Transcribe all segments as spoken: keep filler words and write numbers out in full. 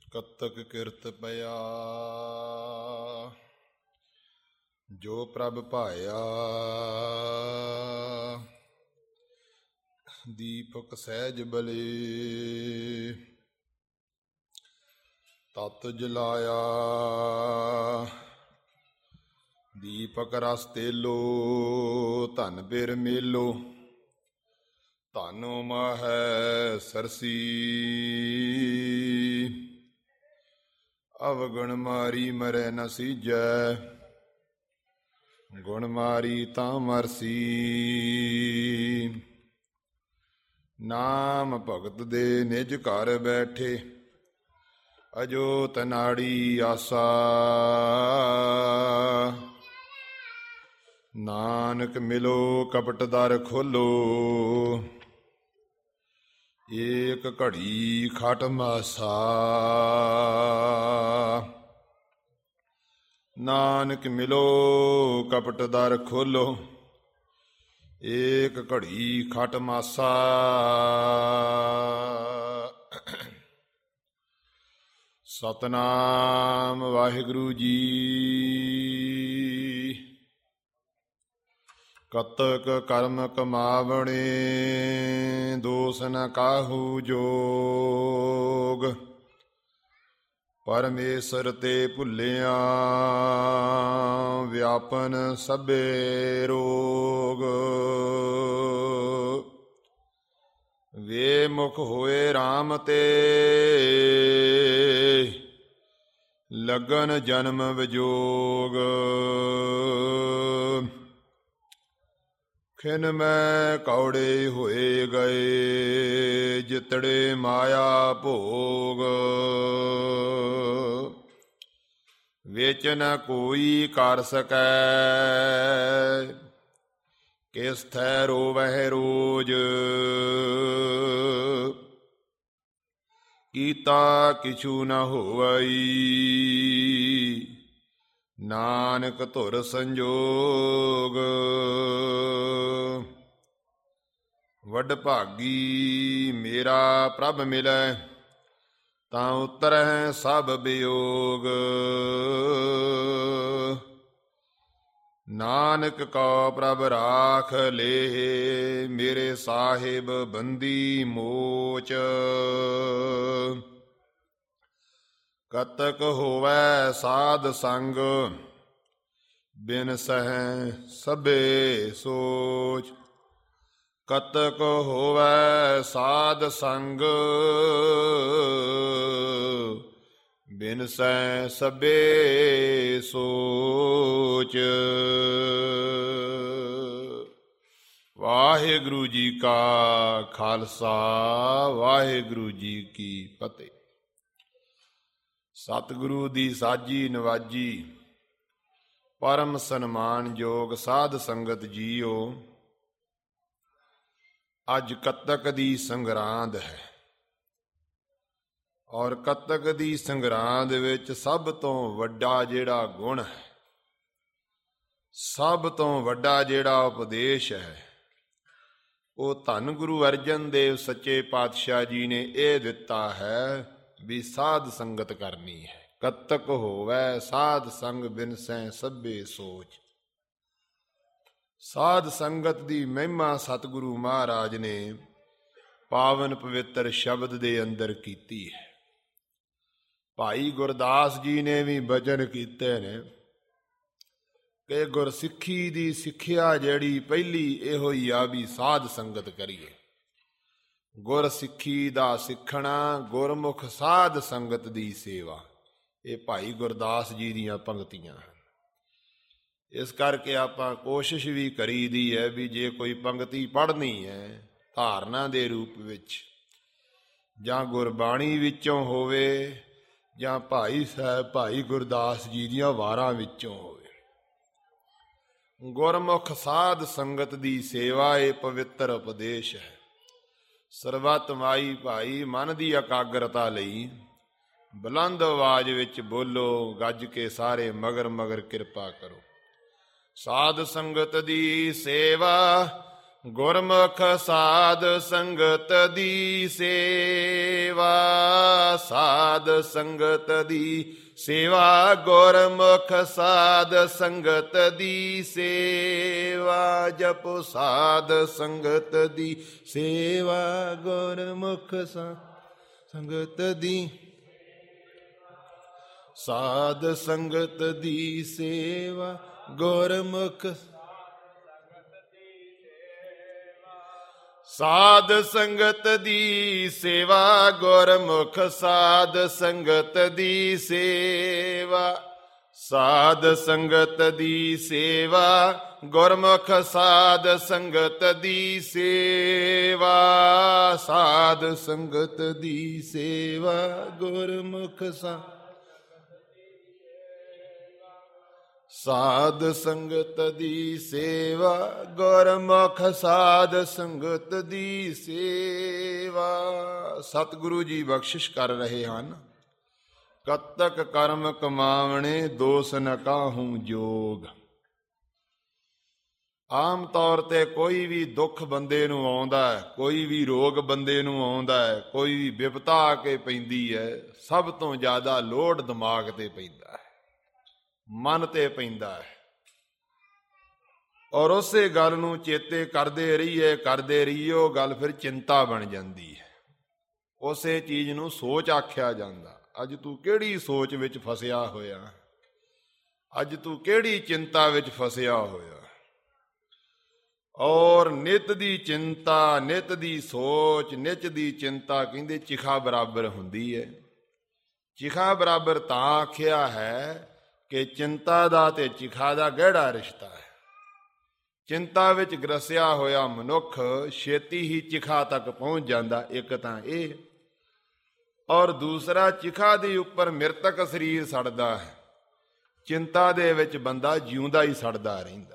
ਕਤਕ ਕਿਰਤ ਪਿਆ ਜੋ ਪ੍ਰਭ ਭਾਇਆ। ਦੀਪਕ ਸਹਿਜ ਬਲੇ ਤਤ ਜਲਾਇਆ। ਦੀਪਕ ਰਸ ਤੇਲੋ ਧਨ ਬਿਰ ਮੇਲੋ। ਧਨੁ ਮਹੈ ਸਰਸੀ ਅਵਗੁਣ ਮਾਰੀ ਮਰੈ ਨ ਸੀਜੈ। ਗੁਣ ਮਾਰੀ ਤਾਂ ਮਰਸੀ। ਨਾਮ ਭਗਤ ਦੇ ਨਿਜ ਘਰ ਬੈਠੇ ਅਜੋਤ ਨਾੜੀ ਆਸਾ। ਨਾਨਕ ਮਿਲੋ ਕਪਟ ਦਰ ਖੋਲੋ। ਏਕ ਘੜੀ ਖਟ ਮਾਸਾ। ਨਾਨਕ ਮਿਲੋ ਕਪਟ ਦਰ ਖੋਲੋ। ਏਕ ਘੜੀ ਖਟ ਮਾਸਾ। ਸਤਿਨਾਮ ਵਾਹਿਗੁਰੂ ਜੀ। ਕਤਕ ਕਰਮ ਕਮਾਵਣੇ ਦੋਸ ਨ ਕਾਹੂ ਜੋਗ। ਪਰਮੇਸ਼ਰ ਤੇ ਭੁੱਲਿਆ ਵਿਆਪਨ ਸਭੇ ਰੋਗ। ਵੇ ਮੁਖ ਹੋਏ RAM ਤੇ ਲਗਨ ਜਨਮ ਵਿਜੋਗ। ਖਿਨ ਮੈਂ ਕੌੜੇ ਹੋਏ ਗਏ ਜਿਤੜੇ ਮਾਇਆ ਭੋਗ। ਵਿੱਚ ਨ ਕੋਈ ਕਰ ਸਕੈ ਕਿਸ ਥੈ ਰੋਵਹਿ ਰੋਜ। ਕੀਤਾ ਕਿਛੂ ਨ ਹੋਵਈ ਨਾਨਕ ਧੁਰ ਸੰਜੋਗ। ਵੱਡ ਭਾਗੀ ਮੇਰਾ ਪ੍ਰਭ ਮਿਲੈ ਤਾਂ ਉਤਰੈ ਸਭ ਬਿਯੋਗ। ਨਾਨਕ ਕਉ ਪ੍ਰਭ ਰਾਖ ਲੇ ਮੇਰੇ ਸਾਹਿਬ ਬੰਦੀ ਮੋਚ। ਕਤਕ ਹੋਵੈ ਸਾਧ ਸੰਗ ਬਿਨ ਸਹਿ ਸਭੇ ਸੋਚ। ਕਤਕ ਹੋਵੈ ਸਾਧ ਸੰਗ ਬਿਨ ਸਹਿ ਸਭੇ ਸੋਚ। ਵਾਹਿਗੁਰੂ ਜੀ ਕਾ ਖਾਲਸਾ ਵਾਹਿਗੁਰੂ ਜੀ ਕੀ ਫਤਿਹ। ਸਤਿਗੁਰੂ ਦੀ ਸਾਜੀ ਨਵਾਜੀ ਪਰਮ ਸਨਮਾਨਯੋਗ ਸਾਧ ਸੰਗਤ ਜੀਓ। ਅੱਜ ਕੱਤਕ ਦੀ ਸੰਗਰਾਂਦ ਹੈ ਔਰ ਕੱਤਕ ਦੀ ਸੰਗਰਾਂਦ ਵਿੱਚ ਸਭ ਤੋਂ ਵੱਡਾ ਜਿਹੜਾ ਗੁਣ ਹੈ, ਸਭ ਤੋਂ ਵੱਡਾ ਜਿਹੜਾ ਉਪਦੇਸ਼ ਹੈ, ਉਹ ਧੰਨ ਗੁਰੂ ਅਰਜਨ ਦੇਵ ਸੱਚੇ ਪਾਤਸ਼ਾਹ ਜੀ ਨੇ ਇਹ ਦਿੱਤਾ ਹੈ ਵੀ ਸਾਧ ਸੰਗਤ ਕਰਨੀ ਹੈ। ਕਤਕ ਹੋਵੈ ਸਾਧ ਸੰਗ ਬਿਨ ਸਹਿ ਸਭੇ ਸੋਚ। ਸਾਧ ਸੰਗਤ ਦੀ ਮਹਿਮਾ ਸਤਿਗੁਰੂ ਮਹਾਰਾਜ ਨੇ ਪਾਵਨ ਪਵਿੱਤਰ ਸ਼ਬਦ ਦੇ ਅੰਦਰ ਕੀਤੀ ਹੈ। ਭਾਈ ਗੁਰਦਾਸ ਜੀ ਨੇ ਵੀ ਬਚਨ ਕੀਤੇ ਨੇ ਕਿ ਗੁਰਸਿੱਖੀ ਦੀ ਸਿੱਖਿਆ ਜਿਹੜੀ ਪਹਿਲੀ ਇਹੋ ਹੀ ਆ ਵੀ ਸਾਧ ਸੰਗਤ ਕਰੀਏ। ਗੁਰਸਿੱਖੀ ਦਾ ਸਿੱਖਣਾ, ਗੁਰਮੁਖ ਸਾਧ ਸੰਗਤ ਦੀ ਸੇਵਾ, ਇਹ ਭਾਈ ਗੁਰਦਾਸ ਜੀ ਦੀਆਂ ਪੰਗਤੀਆਂ ਹਨ। ਇਸ ਕਰਕੇ ਆਪਾਂ ਕੋਸ਼ਿਸ਼ ਵੀ ਕਰੀਦੀ ਹੈ ਵੀ ਜੇ ਕੋਈ ਪੰਗਤੀ ਪੜ੍ਹਨੀ ਹੈ ਧਾਰਨਾ ਦੇ ਰੂਪ ਵਿੱਚ ਜਾਂ ਗੁਰਬਾਣੀ ਵਿੱਚੋਂ ਹੋਵੇ ਜਾਂ ਭਾਈ ਸਾਹਿਬ ਭਾਈ ਗੁਰਦਾਸ ਜੀ ਦੀਆਂ ਵਾਰਾਂ ਵਿੱਚੋਂ ਹੋਵੇ। ਗੁਰਮੁਖ ਸਾਧ ਸੰਗਤ ਦੀ ਸੇਵਾ ਇਹ ਪਵਿੱਤਰ ਉਪਦੇਸ਼ ਹੈ। ਸਰਬੱਤ ਮਾਈ ਭਾਈ ਮਨ ਦੀ ਇਕਾਗਰਤਾ ਲਈ ਬੁਲੰਦ ਆਵਾਜ਼ ਵਿੱਚ ਬੋਲੋ, ਗੱਜ ਕੇ ਸਾਰੇ ਮਗਰ ਮਗਰ ਕਿਰਪਾ ਕਰੋ। ਸਾਧ ਸੰਗਤ ਦੀ ਸੇਵਾ ਗੁਰਮੁਖ ਸਾਧ ਸੰਗਤ ਦੀ ਸੇਵਾ, ਸਾਧ ਸੰਗਤ ਦੀ ਸੇਵਾ, ਗੁਰਮੁਖ ਸਾਧ ਸੰਗਤ ਦੀ ਸੇਵਾ, ਜਪੋ ਸਾਧ ਸੰਗਤ ਦੀ ਸੇਵਾ, ਗੁਰਮੁਖ ਸੰਗਤ ਦੀ, ਸਾਧ ਸੰਗਤ ਦੀ ਸੇਵਾ, ਗੁਰਮੁਖ ਸਾਧ ਸੰਗਤ ਦੀ ਸੇਵਾ, ਗੁਰਮੁਖ ਸਾਧ ਸੰਗਤ ਦੀ ਸੇਵਾ, ਸਾਧ ਸੰਗਤ ਦੀ ਸੇਵਾ, ਗੁਰਮੁਖ ਸਾਧ ਸੰਗਤ ਦੀ ਸੇਵਾ, ਸਾਧ ਸੰਗਤ ਦੀ ਸੇਵਾ, ਗੁਰਮੁਖ ਸਾਧ ਸਾਧ ਸੰਗਤ ਦੀ ਸੇਵਾ, ਗੁਰਮੁਖ ਸਾਧ ਸੰਗਤ ਦੀ ਸੇਵਾ। ਸਤਿਗੁਰੂ ਜੀ ਬਖਸ਼ਿਸ਼ ਕਰ ਰਹੇ ਹਨ। ਕਤਕ ਕਰਮ ਕਮਾਵਣੇ, ਦੋਸ ਨ ਕਾਹੂ ਜੋਗ। ਆਮ ਤੌਰ ਤੇ ਕੋਈ ਵੀ ਦੁੱਖ ਬੰਦੇ ਨੂੰ ਆਉਂਦਾ ਹੈ, ਕੋਈ ਵੀ ਰੋਗ ਬੰਦੇ ਨੂੰ ਆਉਂਦਾ ਹੈ, ਕੋਈ ਵੀ ਵਿਪਤਾ ਆ ਕੇ ਪੈਂਦੀ ਹੈ, ਸਭ ਤੋਂ ਜ਼ਿਆਦਾ ਲੋਡ ਦਿਮਾਗ ਤੇ ਪੈਂਦਾ ਹੈ, ਮਨ ਤੇ ਪੈਂਦਾ ਹੈ। ਔਰ ਉਸੇ ਗੱਲ ਨੂੰ ਚੇਤੇ ਕਰਦੇ ਰਹੀਏ ਕਰਦੇ ਰਹੀਏ ਉਹ ਗੱਲ ਫਿਰ ਚਿੰਤਾ ਬਣ ਜਾਂਦੀ ਹੈ। ਉਸੇ ਚੀਜ਼ ਨੂੰ ਸੋਚ ਆਖਿਆ ਜਾਂਦਾ। ਅੱਜ ਤੂੰ ਕਿਹੜੀ ਸੋਚ ਵਿੱਚ ਫਸਿਆ ਹੋਇਆ, ਅੱਜ ਤੂੰ ਕਿਹੜੀ ਚਿੰਤਾ ਵਿੱਚ ਫਸਿਆ ਹੋਇਆ। ਔਰ ਨਿਤ ਦੀ ਚਿੰਤਾ, ਨਿਤ ਦੀ ਸੋਚ, ਨਿਤ ਦੀ ਚਿੰਤਾ ਕਹਿੰਦੇ ਚਿਖਾ ਬਰਾਬਰ ਹੁੰਦੀ ਹੈ। ਚਿਖਾ ਬਰਾਬਰ ਤਾਂ ਆਖਿਆ ਹੈ ਕਿ ਚਿੰਤਾ ਦਾ ਤੇ ਚਿਖਾ ਦਾ ਗਹਿਰਾ ਰਿਸ਼ਤਾ ਹੈ। ਚਿੰਤਾ ਵਿੱਚ ਗਰਸਿਆ ਹੋਇਆ ਮਨੁੱਖ ਛੇਤੀ ਹੀ ਚਿਖਾ ਤੱਕ ਪਹੁੰਚ ਜਾਂਦਾ। ਇੱਕ ਤਾਂ ਇਹ, ਔਰ ਦੂਸਰਾ ਚਿਖਾ ਦੇ ਉੱਪਰ ਮਿਰਤਕ ਸਰੀਰ ਸੜਦਾ ਹੈ, ਚਿੰਤਾ ਦੇ ਵਿੱਚ ਬੰਦਾ ਜਿਉਂਦਾ ਹੀ ਸੜਦਾ ਰਹਿੰਦਾ।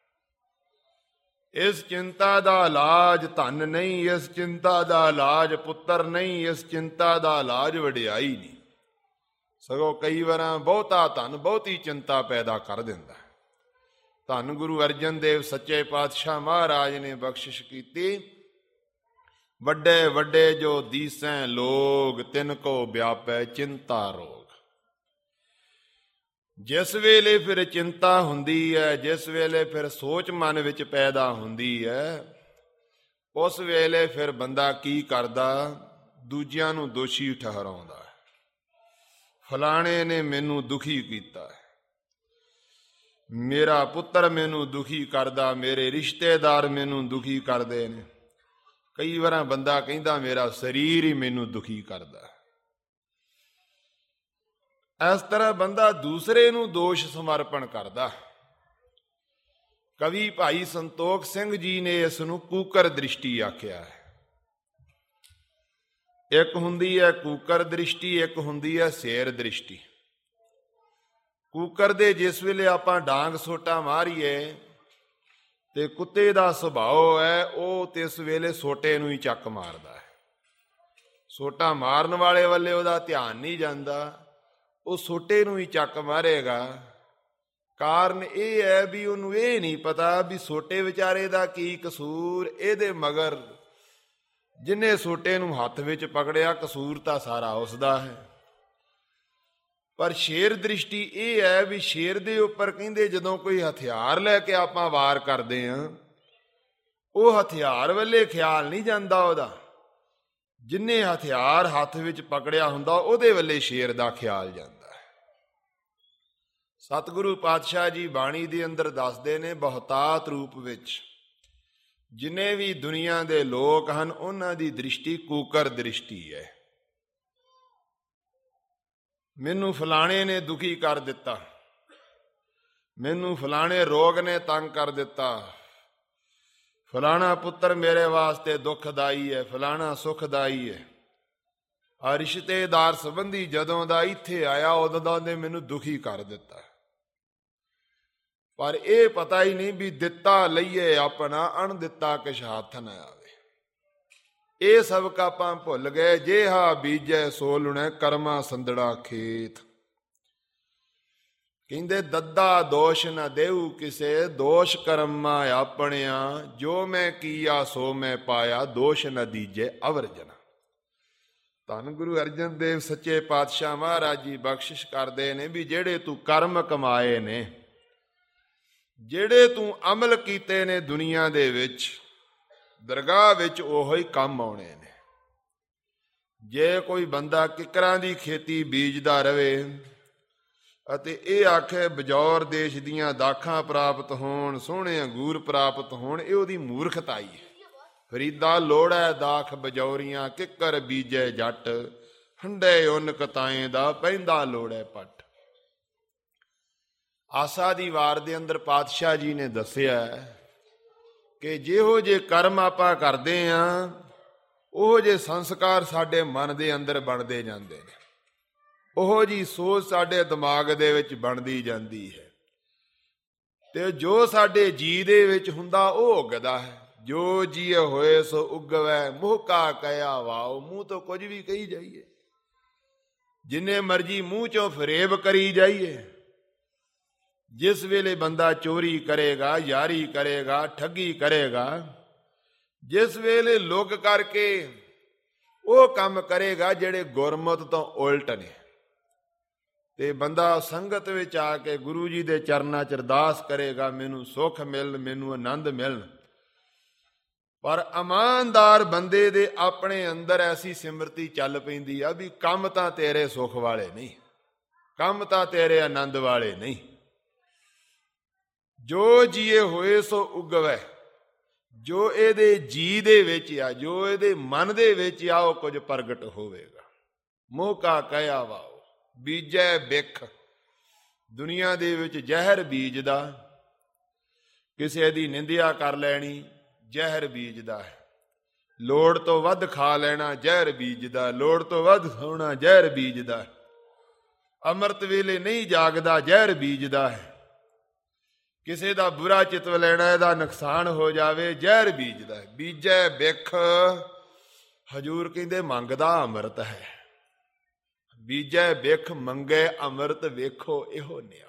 ਇਸ ਚਿੰਤਾ ਦਾ ਇਲਾਜ ਧਨ ਨਹੀਂ, ਇਸ ਚਿੰਤਾ ਦਾ ਇਲਾਜ ਪੁੱਤਰ ਨਹੀਂ, ਇਸ ਚਿੰਤਾ ਦਾ ਇਲਾਜ ਵਡਿਆਈ ਨਹੀਂ, ਸਗੋਂ ਕਈ ਵਾਰਾਂ ਬਹੁਤਾ ਧਨ ਬਹੁਤੀ ਚਿੰਤਾ ਪੈਦਾ ਕਰ ਦਿੰਦਾ। ਧੰਨ ਗੁਰੂ ਅਰਜਨ ਦੇਵ ਸੱਚੇ ਪਾਤਸ਼ਾਹ ਮਹਾਰਾਜ ਨੇ ਬਖਸ਼ਿਸ਼ ਕੀਤੀ, ਵੱਡੇ ਵੱਡੇ ਜੋ ਦੀਸੈ ਲੋਗ, ਤਿਨ ਕੋ ਵਿਆਪੈ ਚਿੰਤਾ ਰੋਗ। ਜਿਸ ਵੇਲੇ ਫਿਰ ਚਿੰਤਾ ਹੁੰਦੀ ਹੈ, ਜਿਸ ਵੇਲੇ ਫਿਰ ਸੋਚ ਮਨ ਵਿੱਚ ਪੈਦਾ ਹੁੰਦੀ ਹੈ, ਉਸ ਵੇਲੇ ਫਿਰ ਬੰਦਾ ਕੀ ਕਰਦਾ, ਦੂਜਿਆਂ ਨੂੰ ਦੋਸ਼ੀ ਠਹਿਰਾਉਂਦਾ। ਫਲਾਣੇ ਨੇ ਮੈਨੂੰ ਦੁਖੀ ਕੀਤਾ ਹੈ, ਮੇਰਾ ਪੁੱਤਰ ਮੈਨੂੰ ਦੁਖੀ ਕਰਦਾ, ਮੇਰੇ ਰਿਸ਼ਤੇਦਾਰ ਮੈਨੂੰ ਦੁਖੀ ਕਰਦੇ ਨੇ। ਕਈ ਵਾਰਾਂ ਬੰਦਾ ਕਹਿੰਦਾ ਮੇਰਾ ਸਰੀਰ ਹੀ ਮੈਨੂੰ ਦੁਖੀ ਕਰਦਾ। ਇਸ ਤਰ੍ਹਾਂ ਬੰਦਾ ਦੂਸਰੇ ਨੂੰ ਦੋਸ਼ ਸਮਰਪਣ ਕਰਦਾ। ਕਵੀ ਭਾਈ ਸੰਤੋਖ ਸਿੰਘ ਜੀ ਨੇ ਇਸ ਨੂੰ ਕੂਕਰ ਦ੍ਰਿਸ਼ਟੀ ਆਖਿਆ ਹੈ। ਇੱਕ ਹੁੰਦੀ ਹੈ ਕੂਕਰ ਦ੍ਰਿਸ਼ਟੀ, ਇੱਕ ਹੁੰਦੀ ਹੈ ਸ਼ੇਰ ਦ੍ਰਿਸ਼ਟੀ। ਕੂਕਰ ਦੇ ਜਿਸ ਵੇਲੇ ਆਪਾਂ ਡਾਂਗ ਸੋਟਾ ਮਾਰੀਏ ਤੇ ਕੁੱਤੇ ਦਾ ਸੁਭਾਅ ਹੈ ਉਹ ਤੇ ਇਸ ਵੇਲੇ ਸੋਟੇ ਨੂੰ ਹੀ ਚੱਕ ਮਾਰਦਾ ਹੈ। ਸੋਟਾ ਮਾਰਨ ਵਾਲੇ ਵੱਲੇ ਉਹਦਾ ਧਿਆਨ ਨਹੀਂ ਜਾਂਦਾ, ਉਹ ਸੋਟੇ ਨੂੰ ਹੀ ਚੱਕ ਮਾਰੇਗਾ। ਕਾਰਨ ਇਹ ਹੈ ਵੀ ਉਹਨੂੰ ਇਹ ਨਹੀਂ ਪਤਾ ਵੀ ਸੋਟੇ ਵਿਚਾਰੇ ਦਾ ਕੀ ਕਸੂਰ, ਇਹਦੇ ਮਗਰ ਜਿਹਨੇ ਸੋਟੇ ਨੂੰ ਹੱਥ ਵਿੱਚ ਪਕੜਿਆ ਕਸੂਰ ਤਾਂ ਸਾਰਾ ਉਸਦਾ ਹੈ। ਪਰ ਸ਼ੇਰ ਦ੍ਰਿਸ਼ਟੀ ਇਹ ਹੈ ਵੀ ਸ਼ੇਰ ਦੇ ਉੱਪਰ ਕਹਿੰਦੇ ਜਦੋਂ ਕੋਈ ਹਥਿਆਰ ਲੈ ਕੇ ਆਪਾਂ ਵਾਰ ਕਰਦੇ ਹਾਂ, ਉਹ ਹਥਿਆਰ ਵੱਲੇ ਖਿਆਲ ਨਹੀਂ ਜਾਂਦਾ ਉਹਦਾ, ਜਿੰਨੇ ਹਥਿਆਰ ਹੱਥ ਵਿੱਚ ਪਕੜਿਆ ਹੁੰਦਾ ਉਹਦੇ ਵੱਲੇ ਸ਼ੇਰ ਦਾ ਖਿਆਲ ਜਾਂਦਾ ਹੈ। ਸਤਿਗੁਰੂ ਪਾਤਸ਼ਾਹ ਜੀ ਬਾਣੀ ਦੇ ਅੰਦਰ ਦੱਸਦੇ ਨੇ ਬਹੁਤਾਤ ਰੂਪ ਵਿੱਚ ਜਿੰਨੇ ਵੀ ਦੁਨੀਆ ਦੇ ਲੋਕ ਹਨ ਉਹਨਾਂ ਦੀ ਦ੍ਰਿਸ਼ਟੀ ਕੂਕਰ ਦ੍ਰਿਸ਼ਟੀ ਹੈ। ਮੈਨੂੰ ਫਲਾਣੇ ਨੇ ਦੁਖੀ ਕਰ ਦਿੱਤਾ, ਮੈਨੂੰ ਫਲਾਣੇ ਰੋਗ ਨੇ ਤੰਗ ਕਰ ਦਿੱਤਾ, ਫਲਾਣਾ ਪੁੱਤਰ ਮੇਰੇ ਵਾਸਤੇ ਦੁੱਖਦਾਈ ਹੈ, ਫਲਾਣਾ ਸੁਖਦਾਈ ਹੈ। ਆ ਰਿਸ਼ਤੇਦਾਰ ਸੰਬੰਧੀ ਜਦੋਂ ਦਾ ਇੱਥੇ ਆਇਆ ਉਦੋਂ ਦਾ ਉਹਨੇ ਮੈਨੂੰ ਦੁਖੀ ਕਰ ਦਿੱਤਾ। ਪਰ ਇਹ ਪਤਾ ਹੀ ਨਹੀਂ ਵੀ ਦਿੱਤਾ ਲਈਏ ਆਪਣਾ, ਅਣ ਦਿੱਤਾ ਕਿਛ ਹੱਥ ਨਾ ਆਵੇ। ਇਹ ਸਬਕ ਆਪਾਂ ਭੁੱਲ ਗਏ। ਜੇਹਾ ਬੀਜੈ ਸੋ ਲੁਣੈ, ਕਰਮਾ ਸੰਦੜਾ ਖੇਤ। ਕਹਿੰਦੇ ਦੱਦਾ ਦੋਸ਼ ਨਾ ਦੇਊ ਕਿਸੇ, ਦੋਸ਼ ਕਰਮਾ ਆਪਣਿਆ, ਜੋ ਮੈਂ ਕੀਆ ਸੋ ਮੈਂ ਪਾਇਆ, ਦੋਸ਼ ਨਾ ਦੀਜੇ ਅਵਰ ਜਨਾ। ਧੰਨ ਗੁਰੂ ਅਰਜਨ ਦੇਵ ਸੱਚੇ ਪਾਤਸ਼ਾਹ ਮਹਾਰਾਜ ਜੀ ਬਖਸ਼ਿਸ਼ ਕਰਦੇ ਨੇ ਵੀ ਜਿਹੜੇ ਤੂੰ ਕਰਮ ਕਮਾਏ ਨੇ, ਜਿਹੜੇ ਤੂੰ ਅਮਲ ਕੀਤੇ ਨੇ ਦੁਨੀਆ ਦੇ ਵਿੱਚ, ਦਰਗਾਹ ਵਿੱਚ ਉਹੋ ਹੀ ਕੰਮ ਆਉਣੇ ਨੇ। ਜੇ ਕੋਈ ਬੰਦਾ ਕਿੱਕਰਾਂ ਦੀ ਖੇਤੀ ਬੀਜਦਾ ਰਵੇ ਅਤੇ ਇਹ ਆਖੇ ਬਜੌਰ ਦੇਸ਼ ਦੀਆਂ ਦਾਖਾਂ ਪ੍ਰਾਪਤ ਹੋਣ, ਸੋਹਣੇ ਅੰਗੂਰ ਪ੍ਰਾਪਤ ਹੋਣ, ਇਹ ਉਹਦੀ ਮੂਰਖਤਾਈ ਹੈ। ਫਰੀਦਾ ਲੋੜੈ ਦਾਖ ਬਜੌਰੀਆਂ, ਕਿੱਕਰ ਬੀਜੈ ਜੱਟ, ਹੰਡੇ ਉੱਨ ਕਤਾਏ ਦਾ ਪੈਂਦਾ ਲੋੜੈ ਪੱਟ। ਆਸਾ ਦੀ ਵਾਰ ਦੇ ਅੰਦਰ ਪਾਤਸ਼ਾਹ ਜੀ ਨੇ ਦੱਸਿਆ ਕਿ ਜਿਹੋ ਜੇ ਕਰਮ ਆਪਾਂ ਕਰਦੇ ਹਾਂ, ਉਹ ਜੇ ਸੰਸਕਾਰ ਸਾਡੇ ਮਨ ਦੇ ਅੰਦਰ ਬਣਦੇ ਜਾਂਦੇ ਨੇ, ਉਹੋ ਜੀ ਸੋਚ ਸਾਡੇ ਦਿਮਾਗ ਦੇ ਵਿੱਚ ਬਣਦੀ ਜਾਂਦੀ ਹੈ, ਤੇ ਜੋ ਸਾਡੇ ਜੀ ਦੇ ਵਿੱਚ ਹੁੰਦਾ ਉਹ ਉੱਗਦਾ ਹੈ। ਜੋ ਜੀਏ ਹੋਏ ਸੋ ਉਗਵੈ, ਮੋਹਕਾ ਕਹਿਆ ਵਾਓ। ਮੂੰਹ ਤੋਂ ਕੁਝ ਵੀ ਕਹੀ ਜਾਈਏ, ਜਿੰਨੇ ਮਰਜੀ ਮੂੰਹ ਚੋਂ ਫਰੇਬ ਕਰੀ ਜਾਈਏ, ਜਿਸ ਵੇਲੇ ਬੰਦਾ ਚੋਰੀ ਕਰੇਗਾ, ਯਾਰੀ ਕਰੇਗਾ, ਠੱਗੀ ਕਰੇਗਾ, ਜਿਸ ਵੇਲੇ ਲੁੱਕ ਕਰਕੇ ਉਹ ਕੰਮ ਕਰੇਗਾ ਜਿਹੜੇ ਗੁਰਮਤਿ ਤੋਂ ਉਲਟ ਨੇ, ਤੇ ਬੰਦਾ ਸੰਗਤ ਵਿੱਚ ਆ ਕੇ ਗੁਰੂ ਜੀ ਦੇ ਚਰਨਾਂ 'ਚ ਅਰਦਾਸ ਕਰੇਗਾ, ਮੈਨੂੰ ਸੁੱਖ ਮਿਲ, ਮੈਨੂੰ ਆਨੰਦ ਮਿਲਣ। ਪਰ ਇਮਾਨਦਾਰ ਬੰਦੇ ਦੇ ਆਪਣੇ ਅੰਦਰ ਐਸੀ ਸਿਮਰਤੀ ਚੱਲ ਪੈਂਦੀ ਆ ਵੀ ਕੰਮ ਤਾਂ ਤੇਰੇ ਸੁੱਖ ਵਾਲੇ ਨਹੀਂ, ਕੰਮ ਤਾਂ ਤੇਰੇ ਆਨੰਦ ਵਾਲੇ ਨਹੀਂ। ਜੋ ਜੀਏ ਹੋਏ ਸੋ ਉਗਵੈ, ਜੋ ਇਹਦੇ ਜੀ ਦੇ ਵਿੱਚ ਆ, ਜੋ ਇਹਦੇ ਮਨ ਦੇ ਵਿੱਚ ਆ, ਉਹ ਕੁਝ ਪ੍ਰਗਟ ਹੋਵੇਗਾ। ਮੋਹਕਾ ਕਹਿਆ ਵਾਓ, ਬੀਜੈ ਬਿਖ। ਦੁਨੀਆ ਦੇ ਵਿੱਚ ਜ਼ਹਿਰ ਬੀਜਦਾ, ਕਿਸੇ ਦੀ ਨਿੰਦਿਆ ਕਰ ਲੈਣੀ, ਜ਼ਹਿਰ ਬੀਜਦਾ ਹੈ। ਲੋੜ ਤੋਂ ਵੱਧ ਖਾ ਲੈਣਾ, ਜ਼ਹਿਰ ਬੀਜਦਾ। ਲੋੜ ਤੋਂ ਵੱਧ ਸੌਣਾ, ਜ਼ਹਿਰ ਬੀਜਦਾ ਹੈ। ਅੰਮ੍ਰਿਤ ਵੇਲੇ ਨਹੀਂ ਜਾਗਦਾ, ਜ਼ਹਿਰ ਬੀਜਦਾ ਹੈ। ਕਿਸੇ ਦਾ ਬੁਰਾ ਚਿਤਵ ਲੈਣਾ, ਇਹਦਾ ਨੁਕਸਾਨ ਹੋ ਜਾਵੇ, ਜ਼ਹਿਰ ਬੀਜਦਾ ਹੈ। ਬੀਜੈ ਬਿਖ, ਹਜੂਰ ਕਹਿੰਦੇ ਮੰਗਦਾ ਅੰਮ੍ਰਿਤ ਹੈ। ਬੀਜੈ ਬਿਖ ਮੰਗੇ ਅੰਮ੍ਰਿਤ, ਵੇਖੋ ਇਹੋ ਨਿਆਓ।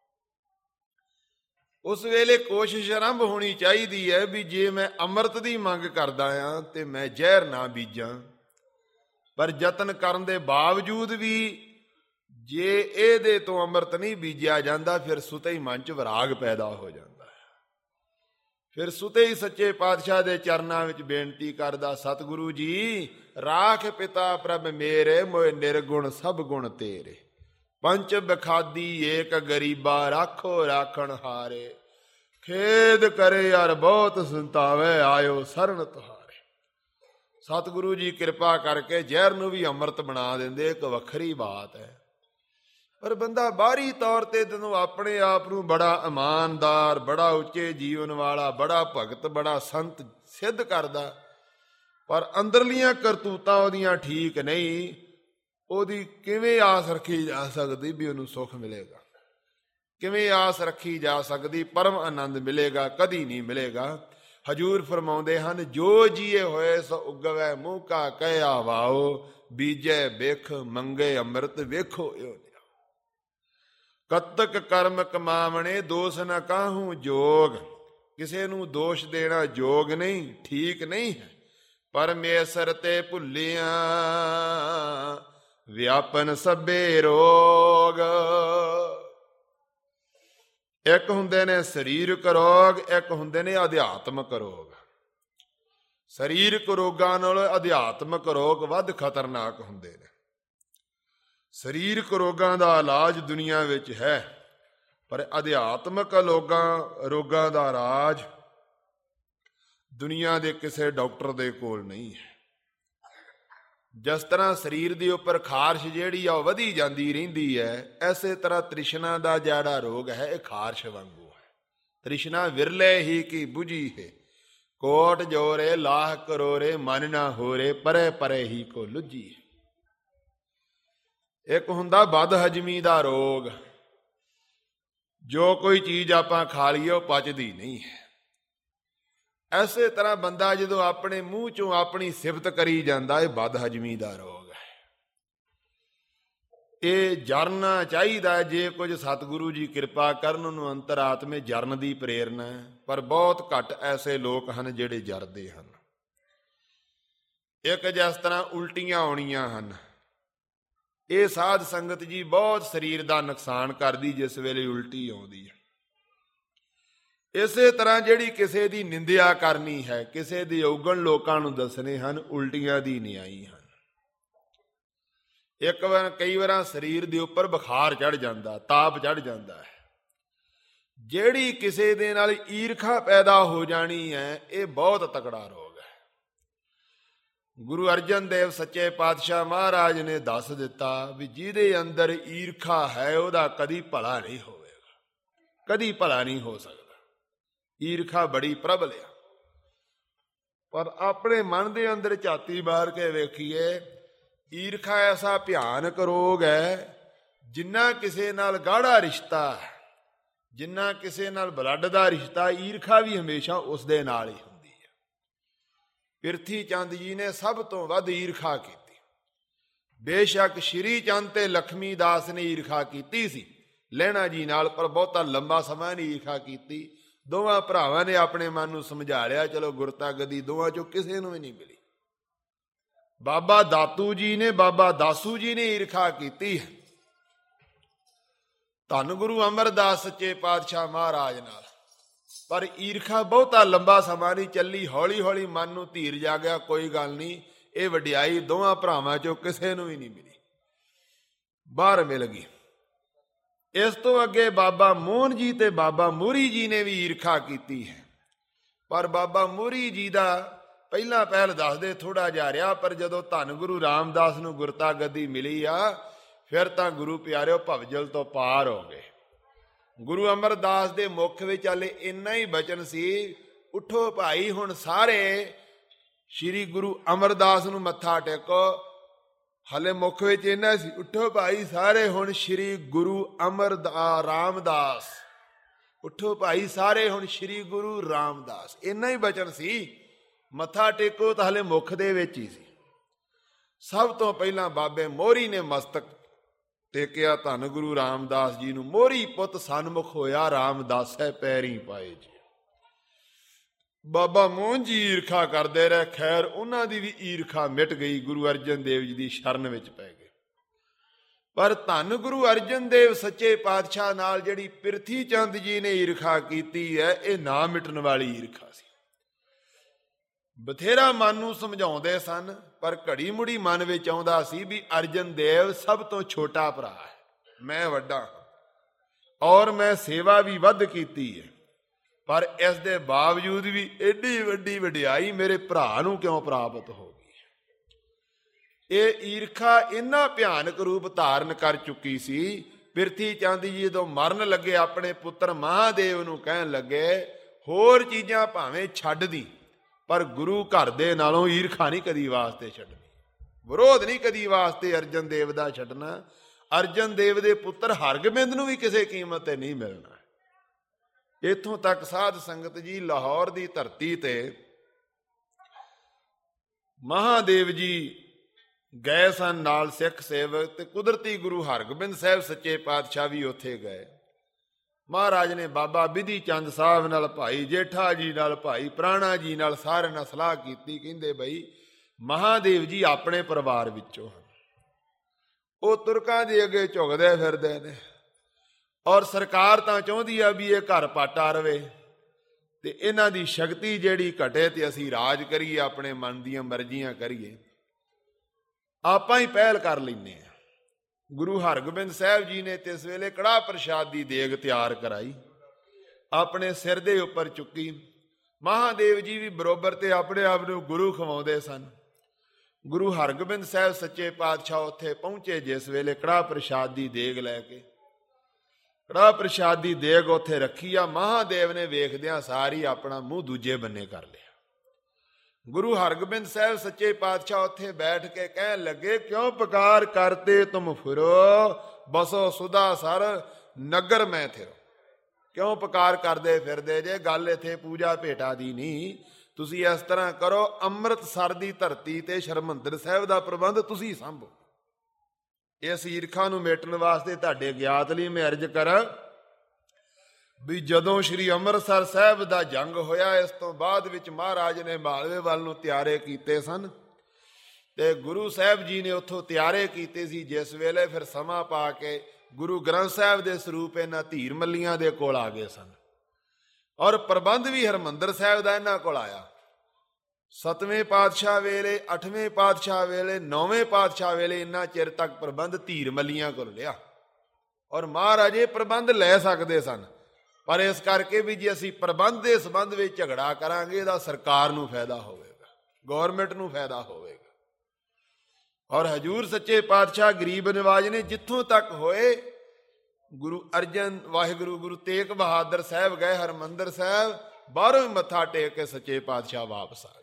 ਉਸ ਵੇਲੇ ਕੋਸ਼ਿਸ਼ ਆਰੰਭ ਹੋਣੀ ਚਾਹੀਦੀ ਹੈ ਵੀ ਜੇ ਮੈਂ ਅੰਮ੍ਰਿਤ ਦੀ ਮੰਗ ਕਰਦਾ ਹਾਂ ਤੇ ਮੈਂ ਜ਼ਹਿਰ ਨਾ ਬੀਜਾਂ। ਪਰ ਯਤਨ ਕਰਨ ਦੇ ਬਾਵਜੂਦ ਵੀ ਜੇ ਇਹਦੇ ਤੋਂ ਅੰਮ੍ਰਿਤ ਨਹੀਂ ਬੀਜਿਆ ਜਾਂਦਾ, ਫਿਰ ਸੁਤੇ ਹੀ ਮਨ 'ਚ ਵਿਰਾਗ ਪੈਦਾ ਹੋ ਜਾਂਦਾ ਹੈ। ਫਿਰ ਸੁਤੇ ਹੀ ਸੱਚੇ ਪਾਤਸ਼ਾਹ ਦੇ ਚਰਨਾਂ ਵਿੱਚ ਬੇਨਤੀ ਕਰਦਾ, ਸਤਿਗੁਰੂ ਜੀ ਰਾਖ ਪਿਤਾ ਪ੍ਰਭ ਮੇਰੇ, ਮੋਏ ਨਿਰਗੁਣ ਸਭ ਗੁਣ ਤੇਰੇ। ਪੰਚ ਬਖਾਦੀ ਏਕ ਗਰੀਬਾ, ਰਾਖੋ ਰਾਖਣ ਹਾਰੇ। ਖੇਦ ਕਰੇ ਯਾਰ ਬਹੁਤ ਸੰਤਾਵੇ, ਆਇਓ ਸਰਣ ਤੁਹਾਰੇ। ਸਤਿਗੁਰੂ ਜੀ ਕਿਰਪਾ ਕਰਕੇ ਜ਼ਹਿਰ ਨੂੰ ਵੀ ਅੰਮ੍ਰਿਤ ਬਣਾ ਦਿੰਦੇ, ਇੱਕ ਵੱਖਰੀ ਬਾਤ ਹੈ। ਪਰ ਬੰਦਾ ਬਾਹਰੀ ਤੌਰ ਤੇ ਜਦੋਂ ਆਪਣੇ ਆਪ ਨੂੰ ਬੜਾ ਇਮਾਨਦਾਰ, ਬੜਾ ਉੱਚੇ ਜੀਵਨ ਵਾਲਾ, ਬੜਾ ਭਗਤ, ਬੜਾ ਸੰਤ ਸਿੱਧ ਕਰਦਾ, ਪਰ ਅੰਦਰਲੀਆਂ ਕਰਤੂਤਾਂ ਉਹਦੀਆਂ ਠੀਕ ਨਹੀਂ, ਉਹਦੀ ਕਿਵੇਂ ਆਸ ਰੱਖੀ ਜਾ ਸਕਦੀ ਵੀ ਉਹਨੂੰ ਸੁੱਖ ਮਿਲੇਗਾ? ਕਿਵੇਂ ਆਸ ਰੱਖੀ ਜਾ ਸਕਦੀ ਪਰਮ ਆਨੰਦ ਮਿਲੇਗਾ? ਕਦੀ ਨਹੀਂ ਮਿਲੇਗਾ। ਹਜੂਰ ਫਰਮਾਉਂਦੇ ਹਨ, ਜੋ ਜੀਏ ਹੋਏ ਸੋ ਉਗਵੈ, ਮੂੰਹ ਕਹਿਆ ਵਾਓ। ਬੀਜੈ ਬਿਖ ਮੰਗੇ ਅੰਮ੍ਰਿਤ, ਵੇਖੋ ਇਹੋ ਨਿਆਓ। ਕਤਕ ਕਰਮ ਕਮਾਵਣੇ, ਦੋਸ਼ ਨਾ ਕਾਹੂ ਜੋਗ। ਕਿਸੇ ਨੂੰ ਦੋਸ਼ ਦੇਣਾ ਯੋਗ ਨਹੀਂ, ਠੀਕ ਨਹੀਂ ਹੈ। ਪਰਮੇਸ਼ਰ ਤੇ ਭੁੱਲਿਆ, ਵਿਆਪਨ ਸਭੇ ਰੋਗ। ਇੱਕ ਹੁੰਦੇ ਨੇ ਸਰੀਰਕ ਰੋਗ, ਇੱਕ ਹੁੰਦੇ ਨੇ ਅਧਿਆਤਮਕ ਰੋਗ। ਸਰੀਰਕ ਰੋਗਾਂ ਨਾਲ ਅਧਿਆਤਮਕ ਰੋਗ ਵੱਧ ਖਤਰਨਾਕ ਹੁੰਦੇ ਨੇ। ਸਰੀਰਕ ਰੋਗਾਂ ਦਾ ਇਲਾਜ ਦੁਨੀਆ ਵਿੱਚ ਹੈ, ਪਰ ਅਧਿਆਤਮਕ ਲੋਕਾਂ ਰੋਗਾਂ ਦਾ ਇਲਾਜ ਦੁਨੀਆ ਦੇ ਕਿਸੇ ਡਾਕਟਰ ਦੇ ਕੋਲ ਨਹੀਂ ਹੈ। ਜਿਸ ਤਰ੍ਹਾਂ ਸਰੀਰ ਦੇ ਉੱਪਰ ਖਾਰਸ਼ ਜਿਹੜੀ ਆ ਉਹ ਵਧੀ ਜਾਂਦੀ ਰਹਿੰਦੀ ਹੈ, ਐਸੇ ਤਰ੍ਹਾਂ ਤ੍ਰਿਸ਼ਨਾ ਦਾ ਜਿਹੜਾ ਰੋਗ ਹੈ ਇਹ ਖਾਰਸ਼ ਵਾਂਗੂ ਹੈ। ਤ੍ਰਿਸ਼ਨਾ ਵਿਰਲੇ ਹੀ ਕੀ ਬੁਝੀ ਹੈ, ਕੋਟ ਜੋਰੇ ਲਾਹ ਕਰੋਰੇ, ਮਨ ਨਾ ਹੋਰੇ, ਪਰੇ ਪਰੇ ਹੀ ਕੋ ਲੁੱਝੀ। ਇੱਕ ਹੁੰਦਾ ਬਦ ਹਜਮੀ ਦਾ ਰੋਗ, ਜੋ ਕੋਈ ਚੀਜ਼ ਆਪਾਂ ਖਾ ਲਈਏ ਉਹ ਪਚਦੀ ਨਹੀਂ ਹੈ। ਐਸੇ ਤਰ੍ਹਾਂ ਬੰਦਾ ਜਦੋਂ ਆਪਣੇ ਮੂੰਹ ਚੋਂ ਆਪਣੀ ਸਿਫਤ ਕਰੀ ਜਾਂਦਾ, ਇਹ ਬਦ ਹਜਮੀ ਦਾ ਰੋਗ ਹੈ। ਇਹ ਜਰਨਾ ਚਾਹੀਦਾ। ਜੇ ਕੁਝ ਸਤਿਗੁਰੂ ਜੀ ਕਿਰਪਾ ਕਰਨ ਉਹਨੂੰ ਅੰਤਰਾਤਮੇ ਜਰਨ ਦੀ ਪ੍ਰੇਰਨਾ ਹੈ, ਪਰ ਬਹੁਤ ਘੱਟ ਐਸੇ ਲੋਕ ਹਨ ਜਿਹੜੇ ਜਰਦੇ ਹਨ। ਇੱਕ ਜਿਸ ਤਰ੍ਹਾਂ ਉਲਟੀਆਂ ਆਉਣੀਆਂ ਹਨ, ਇਹ ਸਾਧ ਸੰਗਤ ਜੀ ਬਹੁਤ ਸਰੀਰ ਦਾ ਨੁਕਸਾਨ ਕਰਦੀ ਜਿਸ ਵੇਲੇ ਉਲਟੀ ਆਉਂਦੀ ਹੈ। ਇਸੇ ਤਰ੍ਹਾਂ ਜਿਹੜੀ ਕਿਸੇ ਦੀ ਨਿੰਦਿਆ ਕਰਨੀ ਹੈ, ਕਿਸੇ ਦੇ ਔਗਣ ਲੋਕਾਂ ਨੂੰ ਦੱਸਣੇ ਹਨ, ਉਲਟੀਆਂ ਦੀ ਨਿਆਈ ਹਨ। ਇੱਕ ਵਾਰ ਕਈ ਵਾਰ ਸਰੀਰ ਦੇ ਉੱਪਰ ਬੁਖਾਰ ਚੜ੍ਹ ਜਾਂਦਾ, ਤਾਪ ਚੜ੍ਹ ਜਾਂਦਾ ਹੈ। ਜਿਹੜੀ ਕਿਸੇ ਦੇ ਨਾਲ ਈਰਖਾ ਪੈਦਾ ਹੋ ਜਾਣੀ ਹੈ, ਇਹ ਬਹੁਤ ਤਕੜਾ ਰੋਗ ਹੈ। ਗੁਰੂ ਅਰਜਨ ਦੇਵ ਸੱਚੇ ਪਾਤਸ਼ਾਹ ਮਹਾਰਾਜ ਨੇ ਦੱਸ ਦਿੱਤਾ ਵੀ ਜਿਹਦੇ ਅੰਦਰ ਈਰਖਾ ਹੈ ਉਹਦਾ ਕਦੀ ਭਲਾ ਨਹੀਂ ਹੋਵੇਗਾ, ਕਦੀ ਭਲਾ ਨਹੀਂ ਹੋ ਸਕਦਾ। ਈਰਖਾ ਬੜੀ ਪ੍ਰਬਲ ਆ, ਪਰ ਆਪਣੇ ਮਨ ਦੇ ਅੰਦਰ ਝਾਤੀ ਮਾਰ ਕੇ ਵੇਖੀਏ, ਈਰਖਾ ਐਸਾ ਭਿਆਨਕ ਰੋਗ ਹੈ, ਜਿੰਨਾ ਕਿਸੇ ਨਾਲ ਗਾੜਾ ਰਿਸ਼ਤਾ, ਜਿੰਨਾ ਕਿਸੇ ਨਾਲ ਬਲੱਡ ਦਾ ਰਿਸ਼ਤਾ, ਈਰਖਾ ਵੀ ਹਮੇਸ਼ਾ ਉਸ ਦੇ ਨਾਲ ਹੀ ਹੁੰਦੀ ਹੈ। ਪਿਰਥੀ ਚੰਦ ਜੀ ਨੇ ਸਭ ਤੋਂ ਵੱਧ ਈਰਖਾ ਕੀਤੀ। ਬੇਸ਼ੱਕ ਸ਼੍ਰੀ ਚੰਦ ਤੇ ਲਖਮੀ ਦਾਸ ਨੇ ਈਰਖਾ ਕੀਤੀ ਸੀ ਲਹਿਣਾ ਜੀ ਨਾਲ, ਪਰ ਬਹੁਤਾ ਲੰਬਾ ਸਮਾਂ ਨਹੀਂ ਈਰਖਾ ਕੀਤੀ। ਦੋਵਾਂ ਭਰਾਵਾਂ ਨੇ ਆਪਣੇ ਮਨ ਨੂੰ ਸਮਝਾ ਲਿਆ, ਚਲੋ ਗੁਰਤਾ ਗਦੀ ਦੋਵਾਂ ਚੋਂ ਕਿਸੇ ਨੂੰ ਵੀ ਨਹੀਂ ਮਿਲੀ। ਬਾਬਾ ਦਾਤੂ ਜੀ ਨੇ, ਬਾਬਾ ਦਾਸੂ ਜੀ ਨੇ ਈਰਖਾ ਕੀਤੀ ਹੈ ਧੰਨ ਗੁਰੂ ਅਮਰਦਾਸ ਸੱਚੇ ਪਾਤਸ਼ਾਹ ਮਹਾਰਾਜ ਨਾਲ, ਪਰ ਈਰਖਾ ਬਹੁਤਾ ਲੰਬਾ ਸਮਾਂ ਨਹੀਂ ਚੱਲੀ। ਹੌਲੀ ਹੌਲੀ ਮਨ ਨੂੰ ਧੀਰ ਜਾ ਗਿਆ, ਕੋਈ ਗੱਲ ਨਹੀਂ, ਇਹ ਵਡਿਆਈ ਦੋਵਾਂ ਭਰਾਵਾਂ ਚੋਂ ਕਿਸੇ ਨੂੰ ਵੀ ਨਹੀਂ ਮਿਲੀ, ਬਾਹਰ ਮਿਲ ਗਈ। ਇਸ ਤੋਂ ਅੱਗੇ ਬਾਬਾ ਮੋਹਨ ਜੀ ਤੇ ਬਾਬਾ ਮੋਹਰੀ ਜੀ ਨੇ ਵੀ ਈਰਖਾ ਕੀਤੀ ਹੈ, ਪਰ ਬਾਬਾ ਮੋਹਰੀ ਜੀ ਦਾ ਪਹਿਲਾਂ ਪਹਿਲ ਦੱਸਦੇ ਥੋੜ੍ਹਾ ਜਿਹਾ ਰਿਹਾ, ਪਰ ਜਦੋਂ ਧੰਨ ਗੁਰੂ ਰਾਮਦਾਸ ਨੂੰ ਗੁਰਤਾ ਗੱਦੀ ਮਿਲੀ ਆ, ਫਿਰ ਤਾਂ ਗੁਰੂ ਪਿਆਰਿਓ ਭਵਜਲ ਤੋਂ ਪਾਰ ਹੋ ਗਏ। ਗੁਰੂ ਅਮਰਦਾਸ ਦੇ ਮੁਖ ਵਿੱਚ ਹਾਲੇ ਇੰਨਾ ਹੀ ਬਚਨ ਸੀ, ਉਠੋ ਭਾਈ ਹੁਣ ਸਾਰੇ ਸ਼੍ਰੀ ਗੁਰੂ ਅਮਰਦਾਸ ਨੂੰ ਮੱਥਾ ਟੇਕੋ। ਹਾਲੇ ਮੁੱਖ ਵਿੱਚ ਇਹਨਾਂ ਸੀ, ਉਠੋ ਭਾਈ ਸਾਰੇ ਹੁਣ ਸ਼੍ਰੀ ਗੁਰੂ ਅਮਰਦਾ ਰਾਮਦਾਸ, ਉਠੋ ਭਾਈ ਸਾਰੇ ਹੁਣ ਸ਼੍ਰੀ ਗੁਰੂ ਰਾਮਦਾਸ, ਇੰਨਾ ਹੀ ਬਚਨ ਸੀ। ਮੱਥਾ ਟੇਕੋ ਤਾਂ ਹਾਲੇ ਮੁੱਖ ਦੇ ਵਿੱਚ ਹੀ ਸੀ। ਸਭ ਤੋਂ ਪਹਿਲਾਂ ਬਾਬੇ ਮੋਹਰੀ ਨੇ ਮਸਤਕ ਟੇਕਿਆ ਧੰਨ ਗੁਰੂ ਰਾਮਦਾਸ ਜੀ ਨੂੰ। ਮੋਹਰੀ ਪੁੱਤ ਸਨਮੁਖ ਹੋਇਆ, ਰਾਮਦਾਸੈ ਪੈਰੀ ਪਾਏ ਜੀ। ਬਾਬਾ ਮੋਹਨ ਜੀ ਈਰਖਾ ਕਰਦੇ ਰਹੇ, ਖੈਰ ਉਹਨਾਂ ਦੀ ਵੀ ਈਰਖਾ ਮਿਟ ਗਈ, ਗੁਰੂ ਅਰਜਨ ਦੇਵ ਜੀ ਦੀ ਸ਼ਰਨ ਵਿੱਚ ਪੈ ਗਏ। ਪਰ ਧੰਨ ਗੁਰੂ ਅਰਜਨ ਦੇਵ ਸੱਚੇ ਪਾਤਸ਼ਾਹ ਨਾਲ ਜਿਹੜੀ ਪਿਰਥੀ ਚੰਦ ਜੀ ਨੇ ਈਰਖਾ ਕੀਤੀ ਹੈ, ਇਹ ਨਾ ਮਿਟਣ ਵਾਲੀ ਈਰਖਾ ਸੀ। ਬਥੇਰਾ ਮਨ ਨੂੰ ਸਮਝਾਉਂਦੇ ਸਨ, ਪਰ ਘੜੀ ਮੁੜੀ ਮਨ ਵਿੱਚ ਆਉਂਦਾ ਸੀ ਵੀ ਅਰਜਨ ਦੇਵ ਸਭ ਤੋਂ ਛੋਟਾ ਭਰਾ ਹੈ, ਮੈਂ ਵੱਡਾ ਹਾਂ, ਔਰ ਮੈਂ ਸੇਵਾ ਵੀ ਵੱਧ ਕੀਤੀ ਹੈ, ਪਰ ਇਸ ਦੇ ਬਾਵਜੂਦ ਵੀ ਏਡੀ ਵੱਡੀ ਵਡਿਆਈ ਮੇਰੇ ਭਰਾ ਨੂੰ ਕਿਉਂ ਪ੍ਰਾਪਤ ਹੋ ਗਈ। ਇਹ ਈਰਖਾ ਇੰਨਾ ਭਿਆਨਕ ਰੂਪ ਧਾਰਨ ਕਰ ਚੁੱਕੀ ਸੀ। ਪਿਰਥੀ ਚੰਦ ਜੀ ਜਦੋਂ ਮਰਨ ਲੱਗੇ, ਆਪਣੇ ਪੁੱਤਰ ਮਹਾਦੇਵ ਨੂੰ ਕਹਿਣ ਲੱਗੇ, ਹੋਰ ਚੀਜ਼ਾਂ ਭਾਵੇਂ ਛੱਡ ਦੀ, ਪਰ ਗੁਰੂ ਘਰ ਦੇ ਨਾਲੋਂ ਈਰਖਾ ਨਹੀਂ ਕਦੀ ਵਾਸਤੇ ਛੱਡਣੀ, ਵਿਰੋਧ ਨਹੀਂ ਕਦੀ ਵਾਸਤੇ ਅਰਜਨ ਦੇਵ ਦਾ ਛੱਡਣਾ। ਅਰਜਨ ਦੇਵ ਦੇ ਪੁੱਤਰ ਹਰਗੋਬਿੰਦ ਨੂੰ ਵੀ ਕਿਸੇ ਕੀਮਤ ਤੇ ਨਹੀਂ ਮਿਲਣਾ। ਇੱਥੋਂ ਤੱਕ ਸਾਧ ਸੰਗਤ ਜੀ, ਲਾਹੌਰ ਦੀ ਧਰਤੀ ਤੇ ਮਹਾਦੇਵ ਜੀ ਗਏ ਸਨ ਨਾਲ ਸਿੱਖ ਸੇਵਕ, ਤੇ ਕੁਦਰਤੀ ਗੁਰੂ ਹਰਗੋਬਿੰਦ ਸਾਹਿਬ ਸੱਚੇ ਪਾਤਸ਼ਾਹ ਵੀ ਉੱਥੇ ਗਏ। ਮਹਾਰਾਜ ਨੇ ਬਾਬਾ ਬਿਧੀ ਚੰਦ ਸਾਹਿਬ ਨਾਲ, ਭਾਈ ਜੇਠਾ ਜੀ ਨਾਲ, ਭਾਈ ਪ੍ਰਾਣਾ ਜੀ ਨਾਲ, ਸਾਰਿਆਂ ਨਾਲ ਸਲਾਹ ਕੀਤੀ। ਕਹਿੰਦੇ ਬਈ ਮਹਾਦੇਵ ਜੀ ਆਪਣੇ ਪਰਿਵਾਰ ਵਿੱਚੋਂ ਹਨ, ਉਹ ਤੁਰਕਾਂ ਦੇ ਅੱਗੇ ਝੁਕਦੇ ਫਿਰਦੇ ਨੇ, ਔਰ ਸਰਕਾਰ ਤਾਂ ਚਾਹੁੰਦੀ ਆ ਵੀ ਇਹ ਘਰ ਪਾਟਾ ਰਵੇ, ਤੇ ਇਹਨਾਂ ਦੀ ਸ਼ਕਤੀ ਜਿਹੜੀ ਘਟੇ ਤੇ ਅਸੀਂ ਰਾਜ ਕਰੀਏ, ਆਪਣੇ ਮਨ ਦੀਆਂ ਮਰਜ਼ੀਆਂ ਕਰੀਏ, ਆਪਾਂ ਹੀ ਪਹਿਲ ਕਰ ਲੈਂਦੇ ਹਾਂ। ਗੁਰੂ ਹਰਗੋਬਿੰਦ ਸਾਹਿਬ ਜੀ ਨੇ ਤੇ ਇਸ ਵੇਲੇ ਕੜਾਹ ਪ੍ਰਸ਼ਾਦ ਦੀ ਦੇਗ ਤਿਆਰ ਕਰਾਈ, ਆਪਣੇ ਸਿਰ ਦੇ ਉੱਪਰ ਚੁੱਕੀ। ਮਹਾਦੇਵ ਜੀ ਵੀ ਬਰੋਬਰ ਤੇ ਆਪਣੇ ਆਪ ਨੂੰ ਗੁਰੂ ਖਵਾਉਂਦੇ ਸਨ। ਗੁਰੂ ਹਰਗੋਬਿੰਦ ਸਾਹਿਬ ਸੱਚੇ ਪਾਤਸ਼ਾਹ ਉੱਥੇ ਪਹੁੰਚੇ ਜਿਸ ਵੇਲੇ ਕੜਾਹ ਪ੍ਰਸ਼ਾਦ ਦੀ ਦੇਗ ਲੈ ਕੇ। ਕੜਾਹ ਪ੍ਰਸ਼ਾਦ ਦੀ ਦੇਗ ਉੱਥੇ ਰੱਖੀ ਆ। ਮਹਾਦੇਵ ਨੇ ਵੇਖਦਿਆਂ ਸਾਰੀ ਆਪਣਾ ਮੂੰਹ ਦੂਜੇ ਬੰਨੇ ਕਰ ਲਿਆ। ਗੁਰੂ ਹਰਗੋਬਿੰਦ ਸਾਹਿਬ ਸੱਚੇ ਪਾਤਸ਼ਾਹ ਉੱਥੇ ਬੈਠ ਕੇ ਕਹਿਣ ਲੱਗੇ, ਕਿਉਂ ਪੁਕਾਰ ਕਰਤੇ ਤੁਮ ਫਿਰੋ, ਬਸੋ ਸੁਦਾ ਸਰ ਨਗਰ ਮੈਂ ਥਿਰੋ। ਕਿਉਂ ਪੁਕਾਰ ਕਰਦੇ ਫਿਰਦੇ ਜੇ, ਗੱਲ ਇੱਥੇ ਪੂਜਾ ਭੇਟਾ ਦੀ ਨਹੀਂ। ਤੁਸੀਂ ਇਸ ਤਰ੍ਹਾਂ ਕਰੋ, ਅੰਮ੍ਰਿਤਸਰ ਦੀ ਧਰਤੀ ਤੇ ਹਰਿਮੰਦਰ ਸਾਹਿਬ ਦਾ ਪ੍ਰਬੰਧ ਤੁਸੀਂ ਸੰਭੋ। ਇਸ ਈਰਖਾ ਨੂੰ ਮੇਟਣ ਵਾਸਤੇ ਤੁਹਾਡੇ ਗਿਆਤ ਲਈ ਮੈਂ ਅਰਜ਼ ਕਰਾਂ ਵੀ ਜਦੋਂ ਸ੍ਰੀ ਅੰਮ੍ਰਿਤਸਰ ਸਾਹਿਬ ਦਾ ਜੰਗ ਹੋਇਆ, ਇਸ ਤੋਂ ਬਾਅਦ ਵਿੱਚ ਮਹਾਰਾਜ ਨੇ ਮਾਲਵੇ ਵੱਲ ਨੂੰ ਤਿਆਰੇ ਕੀਤੇ ਸਨ ਤੇ ਗੁਰੂ ਸਾਹਿਬ ਜੀ ਨੇ ਉੱਥੋਂ ਤਿਆਰੇ ਕੀਤੇ ਸੀ। ਜਿਸ ਵੇਲੇ ਫਿਰ ਸਮਾਂ ਪਾ ਕੇ ਗੁਰੂ ਗ੍ਰੰਥ ਸਾਹਿਬ ਦੇ ਸਰੂਪ ਇਹਨਾਂ ਧੀਰ ਮੱਲੀਆਂ ਦੇ ਕੋਲ ਆ ਗਏ ਸਨ, ਔਰ ਪ੍ਰਬੰਧ ਵੀ ਹਰਿਮੰਦਰ ਸਾਹਿਬ ਦਾ ਇਹਨਾਂ ਕੋਲ ਆਇਆ। ਸਤਵੇਂ ਪਾਤਸ਼ਾਹ ਵੇਲੇ, ਅੱਠਵੇਂ ਪਾਤਸ਼ਾਹ ਵੇਲੇ, ਨੌਵੇਂ ਪਾਤਸ਼ਾਹ ਵੇਲੇ ਇੰਨਾ ਚਿਰ ਤੱਕ ਪ੍ਰਬੰਧ ਧੀਰ ਮੱਲੀਆਂ ਕੋਲ ਲਿਆ, ਔਰ ਮਹਾਰਾਜ ਇਹ ਪ੍ਰਬੰਧ ਲੈ ਸਕਦੇ ਸਨ। ਪਰ ਇਸ ਕਰਕੇ ਵੀ ਜੇ ਅਸੀਂ ਪ੍ਰਬੰਧ ਦੇ ਸੰਬੰਧ ਵਿੱਚ ਝਗੜਾ ਕਰਾਂਗੇ, ਇਹਦਾ ਸਰਕਾਰ ਨੂੰ ਫਾਇਦਾ ਹੋਵੇਗਾ, ਗੌਰਮੈਂਟ ਨੂੰ ਫਾਇਦਾ ਹੋਵੇਗਾ। ਔਰ ਹਜੂਰ ਸੱਚੇ ਪਾਤਸ਼ਾਹ ਗਰੀਬ ਨਿਵਾਜ ਨੇ ਜਿੱਥੋਂ ਤੱਕ ਹੋਏ, ਗੁਰੂ ਅਰਜਨ ਵਾਹਿਗੁਰੂ ਗੁਰੂ ਤੇਗ ਬਹਾਦਰ ਸਾਹਿਬ ਗਏ ਹਰਿਮੰਦਰ ਸਾਹਿਬ, ਬਾਹਰੋਂ ਮੱਥਾ ਟੇਕ ਕੇ ਸੱਚੇ ਪਾਤਸ਼ਾਹ ਵਾਪਸ ਆ ਗਏ।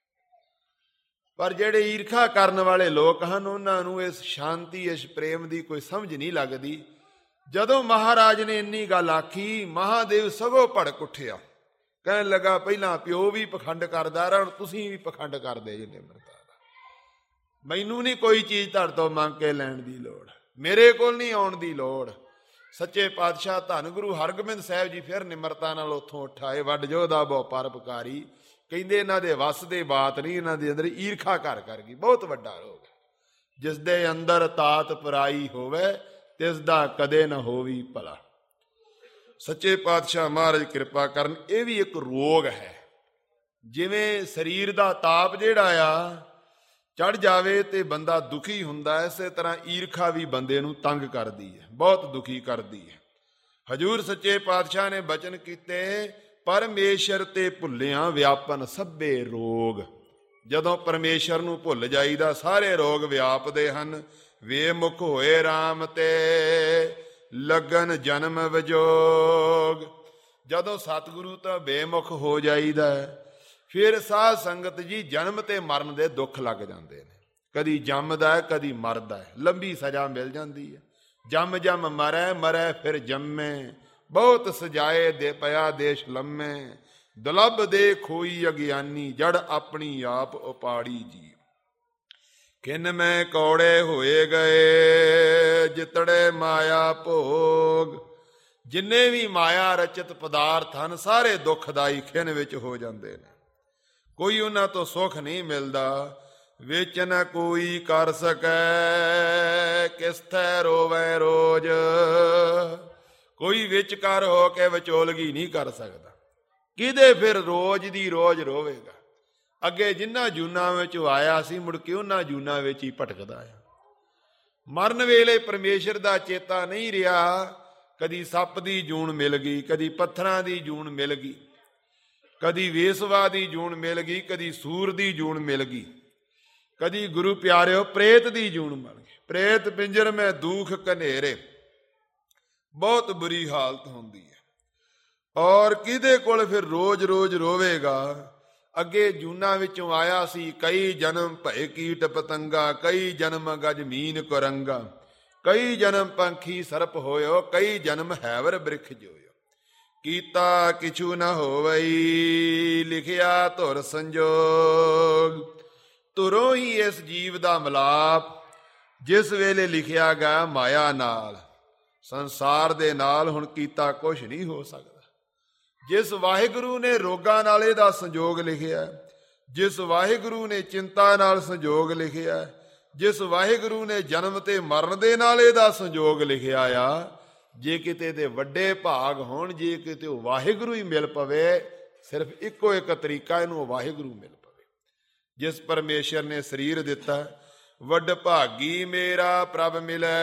ਪਰ ਜਿਹੜੇ ਈਰਖਾ ਕਰਨ ਵਾਲੇ ਲੋਕ ਹਨ, ਉਹਨਾਂ ਨੂੰ ਇਸ ਸ਼ਾਂਤੀ, ਇਸ ਪ੍ਰੇਮ ਦੀ ਕੋਈ ਸਮਝ ਨਹੀਂ ਲੱਗਦੀ। ਜਦੋਂ ਮਹਾਰਾਜ ਨੇ ਇੰਨੀ ਗੱਲ ਆਖੀ, ਮਹਾਦੇਵ ਸਗੋਂ ਭੜਕ ਉੱਠਿਆ, ਕਹਿਣ ਲੱਗਾ ਪਹਿਲਾਂ ਪਿਓ ਵੀ ਪਖੰਡ ਕਰਦਾ ਰਿਹਾ, ਹੁਣ ਤੁਸੀਂ ਵੀ ਪਖੰਡ ਕਰਦੇ ਜੀ। ਨਿਮਰਤਾ ਦਾ ਮੈਨੂੰ ਨਹੀਂ ਕੋਈ ਚੀਜ਼ ਤੁਹਾਡੇ ਤੋਂ ਮੰਗ ਕੇ ਲੈਣ ਦੀ ਲੋੜ, ਮੇਰੇ ਕੋਲ ਨਹੀਂ ਆਉਣ ਦੀ ਲੋੜ। ਸੱਚੇ ਪਾਤਸ਼ਾਹ ਧੰਨ ਗੁਰੂ ਹਰਗੋਬਿੰਦ ਸਾਹਿਬ ਜੀ ਫਿਰ ਨਿਮਰਤਾ ਨਾਲ ਉੱਥੋਂ ਉਠਾਏ, ਵੱਡ ਜੋਧਾ ਬਹੁ ਪਰਉਪਕਾਰੀ। ਕਹਿੰਦੇ ਇਹਨਾਂ ਦੇ ਵੱਸ ਦੇ ਬਾਤ ਨਹੀਂ, ਇਹਨਾਂ ਦੇ ਅੰਦਰ ਈਰਖਾ ਘਰ ਕਰ ਗਈ। ਬਹੁਤ ਵੱਡਾ ਰੋਗ ਹੈ, ਜਿਸ ਦੇ ਅੰਦਰ ਤਾਤ ਪਰਾਈ ਹੋਵੇ ਤਿਸ ਦਾ ਕਦੇ ਨਾ ਹੋਵੀ ਭਲਾ। ਸੱਚੇ ਪਾਤਸ਼ਾਹ ਮਹਾਰਾਜ ਕਿਰਪਾ ਕਰਨ। ਇਹ ਵੀ ਇੱਕ ਰੋਗ ਹੈ। ਜਿਵੇਂ ਸਰੀਰ ਦਾ ਤਾਪ ਜਿਹੜਾ ਆ ਚੜ ਜਾਵੇ ਤੇ ਬੰਦਾ ਦੁਖੀ ਹੁੰਦਾ, ਇਸੇ ਤਰ੍ਹਾਂ ਈਰਖਾ ਵੀ ਬੰਦੇ ਨੂੰ ਤੰਗ ਕਰਦੀ ਹੈ, ਬਹੁਤ ਦੁਖੀ ਕਰਦੀ ਹੈ। ਹਜੂਰ ਸੱਚੇ ਪਾਤਸ਼ਾਹ ਨੇ ਬਚਨ ਕੀਤੇ, ਪਰਮੇਸ਼ਰ ਤੇ ਭੁੱਲਿਆ ਵਿਆਪਨ ਸਭੇ ਰੋਗ। ਜਦੋਂ ਪਰਮੇਸ਼ਰ ਨੂੰ ਭੁੱਲ ਜਾਈਦਾ, ਸਾਰੇ ਰੋਗ ਵਿਆਪਦੇ ਹਨ। ਵੇਮੁਖ ਹੋਏ ਰਾਮ ਤੇ ਲਗਨ ਜਨਮ ਵਿਜੋਗ। ਜਦੋਂ ਸਤਿਗੁਰੂ ਤੋਂ ਬੇਮੁਖ ਹੋ ਜਾਈਦਾ, ਫਿਰ ਸਾਧ ਸੰਗਤ ਜੀ ਜਨਮ ਤੇ ਮਰਨ ਦੇ ਦੁੱਖ ਲੱਗ ਜਾਂਦੇ ਨੇ। ਕਦੀ ਜੰਮਦਾ, ਕਦੀ ਮਰਦਾ, ਲੰਬੀ ਸਜ਼ਾ ਮਿਲ ਜਾਂਦੀ ਹੈ। ਜੰਮ ਜੰਮ ਮਰੈ, ਮਰੈ ਫਿਰ ਜੰਮੇ, ਬਹੁਤ ਸਜਾਏ ਦੇ ਪਿਆ ਦੇਸ਼ ਲੰਮੇ। ਦੁਲੱਭ ਦੇ ਖੋਈ ਅਗਿਆਨੀ, ਜੜ ਆਪਣੀ ਆਪ ਉਪਾੜੀ ਜੀ। ਕਿਨ ਮੈਂ ਕੌੜੇ ਹੋਏ ਗਏ, ਜਿਤੜੇ ਮਾਇਆ ਭੋਗ। ਜਿੰਨੇ ਵੀ ਮਾਇਆ ਰਚਿਤ ਪਦਾਰਥ ਹਨ, ਸਾਰੇ ਦੁੱਖਦਾਈ ਖਿਨ ਵਿੱਚ ਹੋ ਜਾਂਦੇ ਨੇ। ਕੋਈ ਉਹਨਾਂ ਤੋਂ ਸੁੱਖ ਨਹੀਂ ਮਿਲਦਾ। ਵਿੱਚ ਨ ਕੋਈ ਕਰ ਸਕੈ, ਕਿਸ ਥੈ ਰੋਵੈ ਰੋਜ਼। ਕੋਈ ਵਿਚਕਾਰ ਹੋ ਕੇ ਵਿਚੋਲਗੀ ਨਹੀਂ ਕਰ ਸਕਦਾ। ਕਿਹਦੇ ਫਿਰ ਰੋਜ਼ ਦੀ ਰੋਜ਼ ਰੋਵੇਗਾ। ਅੱਗੇ ਜਿਨ੍ਹਾਂ ਜੂਨਾਂ ਵਿੱਚ ਆਇਆ ਸੀ, ਮੁੜ ਕੇ ਉਹਨਾਂ ਜੂਨਾਂ ਵਿੱਚ ਹੀ ਭਟਕਦਾ ਆ। ਮਰਨ ਵੇਲੇ ਪਰਮੇਸ਼ਰ ਦਾ ਚੇਤਾ ਨਹੀਂ ਰਿਹਾ। ਕਦੀ ਸੱਪ ਦੀ ਜੂਨ ਮਿਲ ਗਈ, ਕਦੀ ਪੱਥਰਾਂ ਦੀ ਜੂਨ ਮਿਲ ਗਈ, ਕਦੀ ਵੇਸਵਾ ਦੀ ਜੂਨ ਮਿਲ ਗਈ, ਕਦੀ ਸੂਰ ਦੀ ਜੂਨ ਮਿਲ ਗਈ, ਕਦੀ ਗੁਰੂ ਪਿਆਰਿਓ ਪ੍ਰੇਤ ਦੀ ਜੂਨ ਮਿਲ ਗਈ। ਪ੍ਰੇਤ ਪਿੰਜਰ ਮੈਂ ਦੁੱਖ ਘਨੇਰੇ, ਬਹੁਤ ਬੁਰੀ ਹਾਲਤ ਹੁੰਦੀ ਹੈ। ਔਰ ਕਿਹਦੇ ਕੋਲ ਫਿਰ ਰੋਜ਼ ਰੋਜ਼ ਰੋਵੇਗਾ। ਅੱਗੇ ਜੂਨਾਂ ਵਿੱਚੋਂ ਆਇਆ ਸੀ, ਕਈ ਜਨਮ ਭਏ ਕੀਟ ਪਤੰਗਾ, ਕਈ ਜਨਮ ਗਜ ਮੀਨ ਕੁਰੰਗਾ, ਕਈ ਜਨਮ ਪੰਖੀ ਸਰਪ ਹੋਇਓ, ਕਈ ਜਨਮ ਹੈਵਰ ਬ੍ਰਿਖ ਜੋਇਓ। ਕੀਤਾ ਕਿਛੂ ਨ ਹੋਵਈ, ਲਿਖਿਆ ਧੁਰ ਸੰਜੋਗ। ਧੁਰੋਂ ਹੀ ਇਸ ਜੀਵ ਦਾ ਮਿਲਾਪ, ਜਿਸ ਵੇਲੇ ਲਿਖਿਆ ਗਿਆ ਮਾਇਆ ਨਾਲ, ਸੰਸਾਰ ਦੇ ਨਾਲ ਹੁਣ ਕੀਤਾ ਕੁਛ ਨਹੀਂ ਹੋ ਸਕਦਾ। ਜਿਸ ਵਾਹਿਗੁਰੂ ਨੇ ਰੋਗਾਂ ਨਾਲ ਇਹਦਾ ਸੰਜੋਗ ਲਿਖਿਆ, ਜਿਸ ਵਾਹਿਗੁਰੂ ਨੇ ਚਿੰਤਾ ਨਾਲ ਸੰਜੋਗ ਲਿਖਿਆ, ਜਿਸ ਵਾਹਿਗੁਰੂ ਨੇ ਜਨਮ ਤੇ ਮਰਨ ਦੇ ਨਾਲ ਇਹਦਾ ਸੰਜੋਗ ਲਿਖਿਆ ਆ, ਜੇ ਕਿਤੇ ਦੇ ਵੱਡੇ ਭਾਗ ਹੋਣ, ਜੇ ਕਿਤੇ ਉਹ ਵਾਹਿਗੁਰੂ ਹੀ ਮਿਲ ਪਵੇ, ਸਿਰਫ ਇੱਕੋ ਇੱਕ ਤਰੀਕਾ, ਇਹਨੂੰ ਵਾਹਿਗੁਰੂ ਮਿਲ ਪਵੇ। ਜਿਸ ਪਰਮੇਸ਼ਰ ਨੇ ਸਰੀਰ ਦਿੱਤਾ, ਵੱਡ ਭਾਗੀ ਮੇਰਾ ਪ੍ਰਭ ਮਿਲੈ,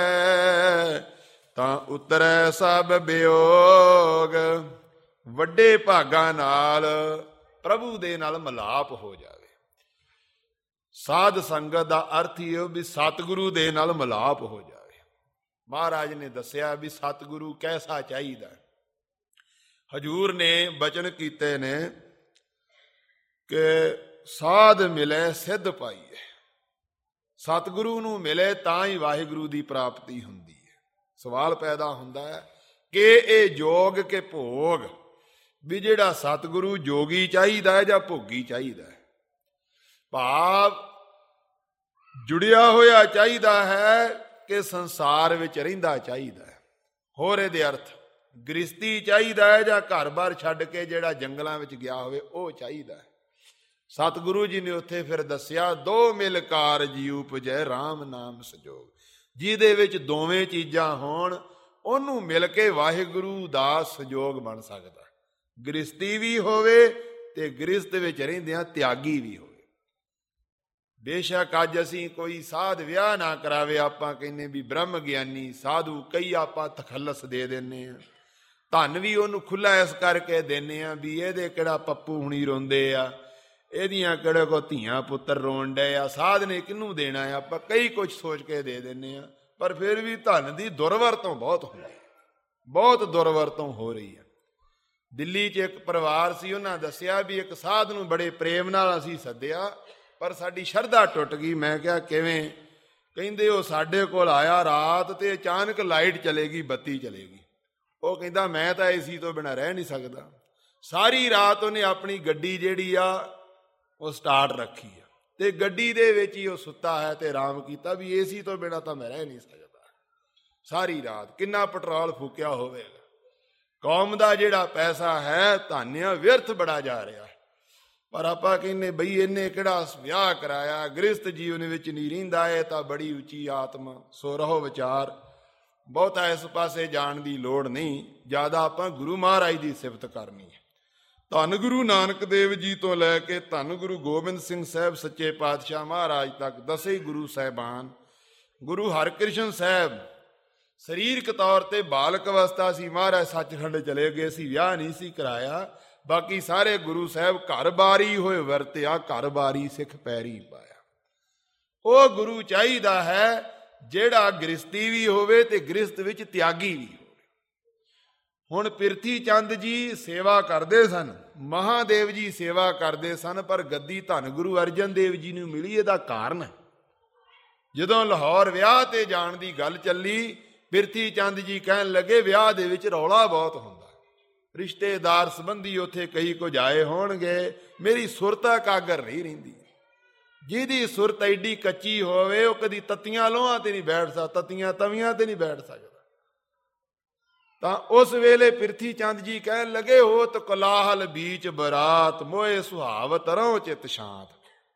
ਤਾਂ ਉਤਰੈ ਸਭ ਬਿਯੋਗ। ਵੱਡੇ ਭਾਗਾਂ ਨਾਲ ਪ੍ਰਭੂ ਦੇ ਨਾਲ ਮਿਲਾਪ ਹੋ ਜਾਵੇ। ਸਾਧ ਸੰਗਤ ਦਾ ਅਰਥ ਹੀ ਹੈ ਵੀ ਸਤਿਗੁਰੂ ਦੇ ਨਾਲ ਮਿਲਾਪ ਹੋ ਜਾਵੇ। ਮਹਾਰਾਜ ਨੇ ਦੱਸਿਆ ਵੀ ਸਤਿਗੁਰੂ ਕੈਸਾ ਚਾਹੀਦਾ। ਹਜੂਰ ਨੇ ਬਚਨ ਕੀਤੇ ਨੇ ਕਿ ਸਾਧ ਮਿਲੇ ਸਿੱਧ ਪਾਈਏ। ਸਤਿਗੁਰੂ ਨੂੰ ਮਿਲੇ ਤਾਂ ਹੀ ਵਾਹਿਗੁਰੂ ਦੀ ਪ੍ਰਾਪਤੀ ਹੁੰਦੀ ਹੈ। ਸਵਾਲ ਪੈਦਾ ਹੁੰਦਾ ਹੈ ਕਿ ਇਹ ਜੋਗ ਕੇ ਭੋਗ, ਵੀ ਜਿਹੜਾ ਸਤਿਗੁਰੂ ਜੋਗੀ ਚਾਹੀਦਾ ਹੈ ਜਾਂ ਭੋਗੀ ਚਾਹੀਦਾ ਹੈ। ਭਾਵ ਜੁੜਿਆ ਹੋਇਆ ਚਾਹੀਦਾ ਹੈ ਕਿ ਸੰਸਾਰ ਵਿੱਚ ਰਹਿੰਦਾ ਚਾਹੀਦਾ ਹੈ। ਹੋਰ ਇਹਦੇ ਅਰਥ ਗ੍ਰਸਤੀ ਚਾਹੀਦਾ ਹੈ ਜਾਂ ਘਰ-ਬਾਰ ਛੱਡ ਕੇ ਜਿਹੜਾ ਜੰਗਲਾਂ ਵਿੱਚ ਗਿਆ ਹੋਵੇ ਉਹ ਚਾਹੀਦਾ ਹੈ। ਸਤਿਗੁਰੂ ਜੀ ਨੇ ਉੱਥੇ ਫਿਰ ਦੱਸਿਆ, ਦੋ ਮਿਲ ਕਾਰਜ ਉਪਜੈ ਰਾਮ ਨਾਮ ਸੰਜੋਗ। ਜਿਹਦੇ ਵਿੱਚ ਦੋਵੇਂ ਚੀਜ਼ਾਂ ਹੋਣ ਉਹਨੂੰ ਮਿਲ ਕੇ ਵਾਹਿਗੁਰੂ ਦਾ ਸੰਜੋਗ ਬਣ ਸਕਦਾ। ਗ੍ਰਸਤੀ ਵੀ ਹੋਵੇ ਤੇ ਗ੍ਰਸਤ ਵਿੱਚ ਰਹਿੰਦਿਆਂ ਤਿਆਗੀ ਵੀ ਹੋਵੇ। ਬੇਸ਼ੱਕ ਅੱਜ ਅਸੀਂ ਕੋਈ ਸਾਧ ਵਿਆਹ ਨਾ ਕਰਾਵੇ, ਆਪਾਂ ਕਹਿੰਦੇ ਵੀ ਬ੍ਰਹਮ ਗਿਆਨੀ ਸਾਧੂ, ਕਈ ਆਪਾਂ ਤਖੱਲਸ ਦੇ ਦਿੰਦੇ ਹਾਂ। ਧਨ ਵੀ ਉਹਨੂੰ ਖੁੱਲ੍ਹਾ ਇਸ ਕਰਕੇ ਦਿੰਦੇ ਹਾਂ ਵੀ ਇਹਦੇ ਕਿਹੜਾ ਪੱਪੂ ਹੁਣੀ ਰੋਂਦੇ ਆ, ਇਹਦੀਆਂ ਕਿਹੜੇ ਕੋ ਧੀਆਂ ਪੁੱਤਰ ਰੋਣ ਡੇ ਆ, ਸਾਧ ਨੇ ਕਿਹਨੂੰ ਦੇਣਾ ਹੈ। ਆਪਾਂ ਕਈ ਕੁਝ ਸੋਚ ਕੇ ਦੇ ਦਿੰਦੇ ਹਾਂ, ਪਰ ਫਿਰ ਵੀ ਧਨ ਦੀ ਦੁਰਵਰਤੋਂ ਬਹੁਤ ਹੁੰਦੀ ਹੈ, ਬਹੁਤ ਦੁਰਵਰਤੋਂ ਹੋ ਰਹੀ ਹੈ। ਦਿੱਲੀ 'ਚ ਇੱਕ ਪਰਿਵਾਰ ਸੀ, ਉਹਨਾਂ ਦੱਸਿਆ ਵੀ ਇੱਕ ਸਾਧ ਨੂੰ ਬੜੇ ਪ੍ਰੇਮ ਨਾਲ ਅਸੀਂ ਸੱਦਿਆ, ਪਰ ਸਾਡੀ ਸ਼ਰਧਾ ਟੁੱਟ ਗਈ। ਮੈਂ ਕਿਹਾ ਕਿਵੇਂ? ਕਹਿੰਦੇ ਉਹ ਸਾਡੇ ਕੋਲ ਆਇਆ ਰਾਤ ਤੇ ਅਚਾਨਕ ਲਾਈਟ ਚਲੇਗੀ, ਬੱਤੀ ਚਲੇਗੀ। ਉਹ ਕਹਿੰਦਾ ਮੈਂ ਤਾਂ ਏਸੀ ਤੋਂ ਬਿਨਾਂ ਰਹਿ ਨਹੀਂ ਸਕਦਾ। ਸਾਰੀ ਰਾਤ ਉਹਨੇ ਆਪਣੀ ਗੱਡੀ ਜਿਹੜੀ ਆ ਉਹ ਸਟਾਰਟ ਰੱਖੀ ਆ ਤੇ ਗੱਡੀ ਦੇ ਵਿੱਚ ਹੀ ਉਹ ਸੁੱਤਾ ਹੈ ਤੇ ਆਰਾਮ ਕੀਤਾ ਵੀ ਏਸੀ ਤੋਂ ਬਿਨਾਂ ਤਾਂ ਮੈਂ ਰਹਿ ਨਹੀਂ ਸਕਦਾ। ਸਾਰੀ ਰਾਤ ਕਿੰਨਾ ਪੈਟਰੋਲ ਫੂਕਿਆ ਹੋਵੇਗਾ। ਕੌਮ ਦਾ ਜਿਹੜਾ ਪੈਸਾ ਹੈ ਧਾਨਿਆ ਵਿਅਰਥ ਬੜਾ ਜਾ ਰਿਹਾ। ਪਰ ਆਪਾਂ ਕਹਿੰਦੇ ਬਈ ਇਹਨੇ ਕਿਹੜਾ ਵਿਆਹ ਕਰਾਇਆ, ਗ੍ਰਸਤ ਜੀਵਨ ਵਿੱਚ ਨਹੀਂ ਰਹਿੰਦਾ, ਇਹ ਤਾਂ ਬੜੀ ਉੱਚੀ ਆਤਮਾ। ਸੋ ਰਹੋ ਵਿਚਾਰ, ਬਹੁਤਾ ਇਸ ਪਾਸੇ ਜਾਣ ਦੀ ਲੋੜ ਨਹੀਂ, ਜ਼ਿਆਦਾ ਆਪਾਂ ਗੁਰੂ ਮਹਾਰਾਜ ਦੀ ਸਿਫਤ ਕਰਨੀ ਹੈ। ਧੰਨ ਗੁਰੂ ਨਾਨਕ ਦੇਵ ਜੀ ਤੋਂ ਲੈ ਕੇ ਧੰਨ ਗੁਰੂ ਗੋਬਿੰਦ ਸਿੰਘ ਸਾਹਿਬ ਸੱਚੇ ਪਾਤਸ਼ਾਹ ਮਹਾਰਾਜ ਤੱਕ ਦਸੇ ਗੁਰੂ ਸਾਹਿਬਾਨ, ਗੁਰੂ ਹਰਿਕ੍ਰਿਸ਼ਨ ਸਾਹਿਬ ਸਰੀਰਕ ਤੌਰ ਤੇ ਬਾਲਕ ਅਵਸਥਾ ਸੀ, ਮਹਾਰਾਜ ਸੱਚਖੰਡ ਚਲੇ ਗਏ ਸੀ, ਵਿਆਹ ਨਹੀਂ ਸੀ ਕਰਾਇਆ। ਬਾਕੀ ਸਾਰੇ ਗੁਰੂ ਸਾਹਿਬ ਘਰ ਬਾਰੀ ਹੋਏ ਵਰਤਿਆ, ਘਰ ਬਾਰੀ ਸਿੱਖ ਪੈਰੀ ਪਾਇਆ। ਉਹ ਗੁਰੂ ਚਾਹੀਦਾ ਹੈ ਜਿਹੜਾ ਗ੍ਰਸਤੀ ਵੀ ਹੋਵੇ ਤੇ ਗ੍ਰਸਤ ਵਿੱਚ ਤਿਆਗੀ ਵੀ ਹੋਵੇ। ਹੁਣ ਪਿਰਥੀ ਚੰਦ ਜੀ ਸੇਵਾ ਕਰਦੇ ਸਨ, ਮਹਾਦੇਵ ਜੀ ਸੇਵਾ ਕਰਦੇ ਸਨ, ਪਰ ਗੱਦੀ ਧੰਨ ਗੁਰੂ ਅਰਜਨ ਦੇਵ ਜੀ ਨੂੰ ਮਿਲੀ। ਇਹਦਾ ਕਾਰਨ ਜਦੋਂ ਲਾਹੌਰ ਵਿਆਹ ਤੇ ਜਾਣ ਦੀ ਗੱਲ ਚੱਲੀ, ਪਿਰਥੀ ਚੰਦ ਜੀ ਕਹਿਣ ਲੱਗੇ ਵਿਆਹ ਦੇ ਵਿੱਚ ਰੌਲਾ ਬਹੁਤ ਹੁੰਦਾ, ਰਿਸ਼ਤੇਦਾਰ ਸੰਬੰਧੀ ਉੱਥੇ ਕਈ ਕੁਝ ਆਏ ਹੋਣਗੇ, ਮੇਰੀ ਸੁਰਤ ਇਕਾਗਰ ਨਹੀਂ ਰਹਿੰਦੀ। ਜਿਹਦੀ ਸੁਰਤ ਐਡੀ ਕੱਚੀ ਹੋਵੇ ਉਹ ਕਦੀ ਤੱਤੀਆਂ ਲੋਹਾਂ ਤੇ ਨਹੀਂ ਬੈਠ ਸਕਦਾ, ਤੱਤੀਆਂ ਤਵੀਆਂ ਤੇ ਨਹੀਂ ਬੈਠ ਸਕਦਾ। ਤਾਂ ਉਸ ਵੇਲੇ ਪਿਰਥੀ ਚੰਦ ਜੀ ਕਹਿਣ ਲੱਗੇ, ਹੋਤ ਕੋਲਾਹਲ ਬੀਚ ਬਰਾਤ, ਮੋਏ ਸੁਹਾਵਤ ਰਹੋ ਚਿਤ ਸ਼ਾਂਤ।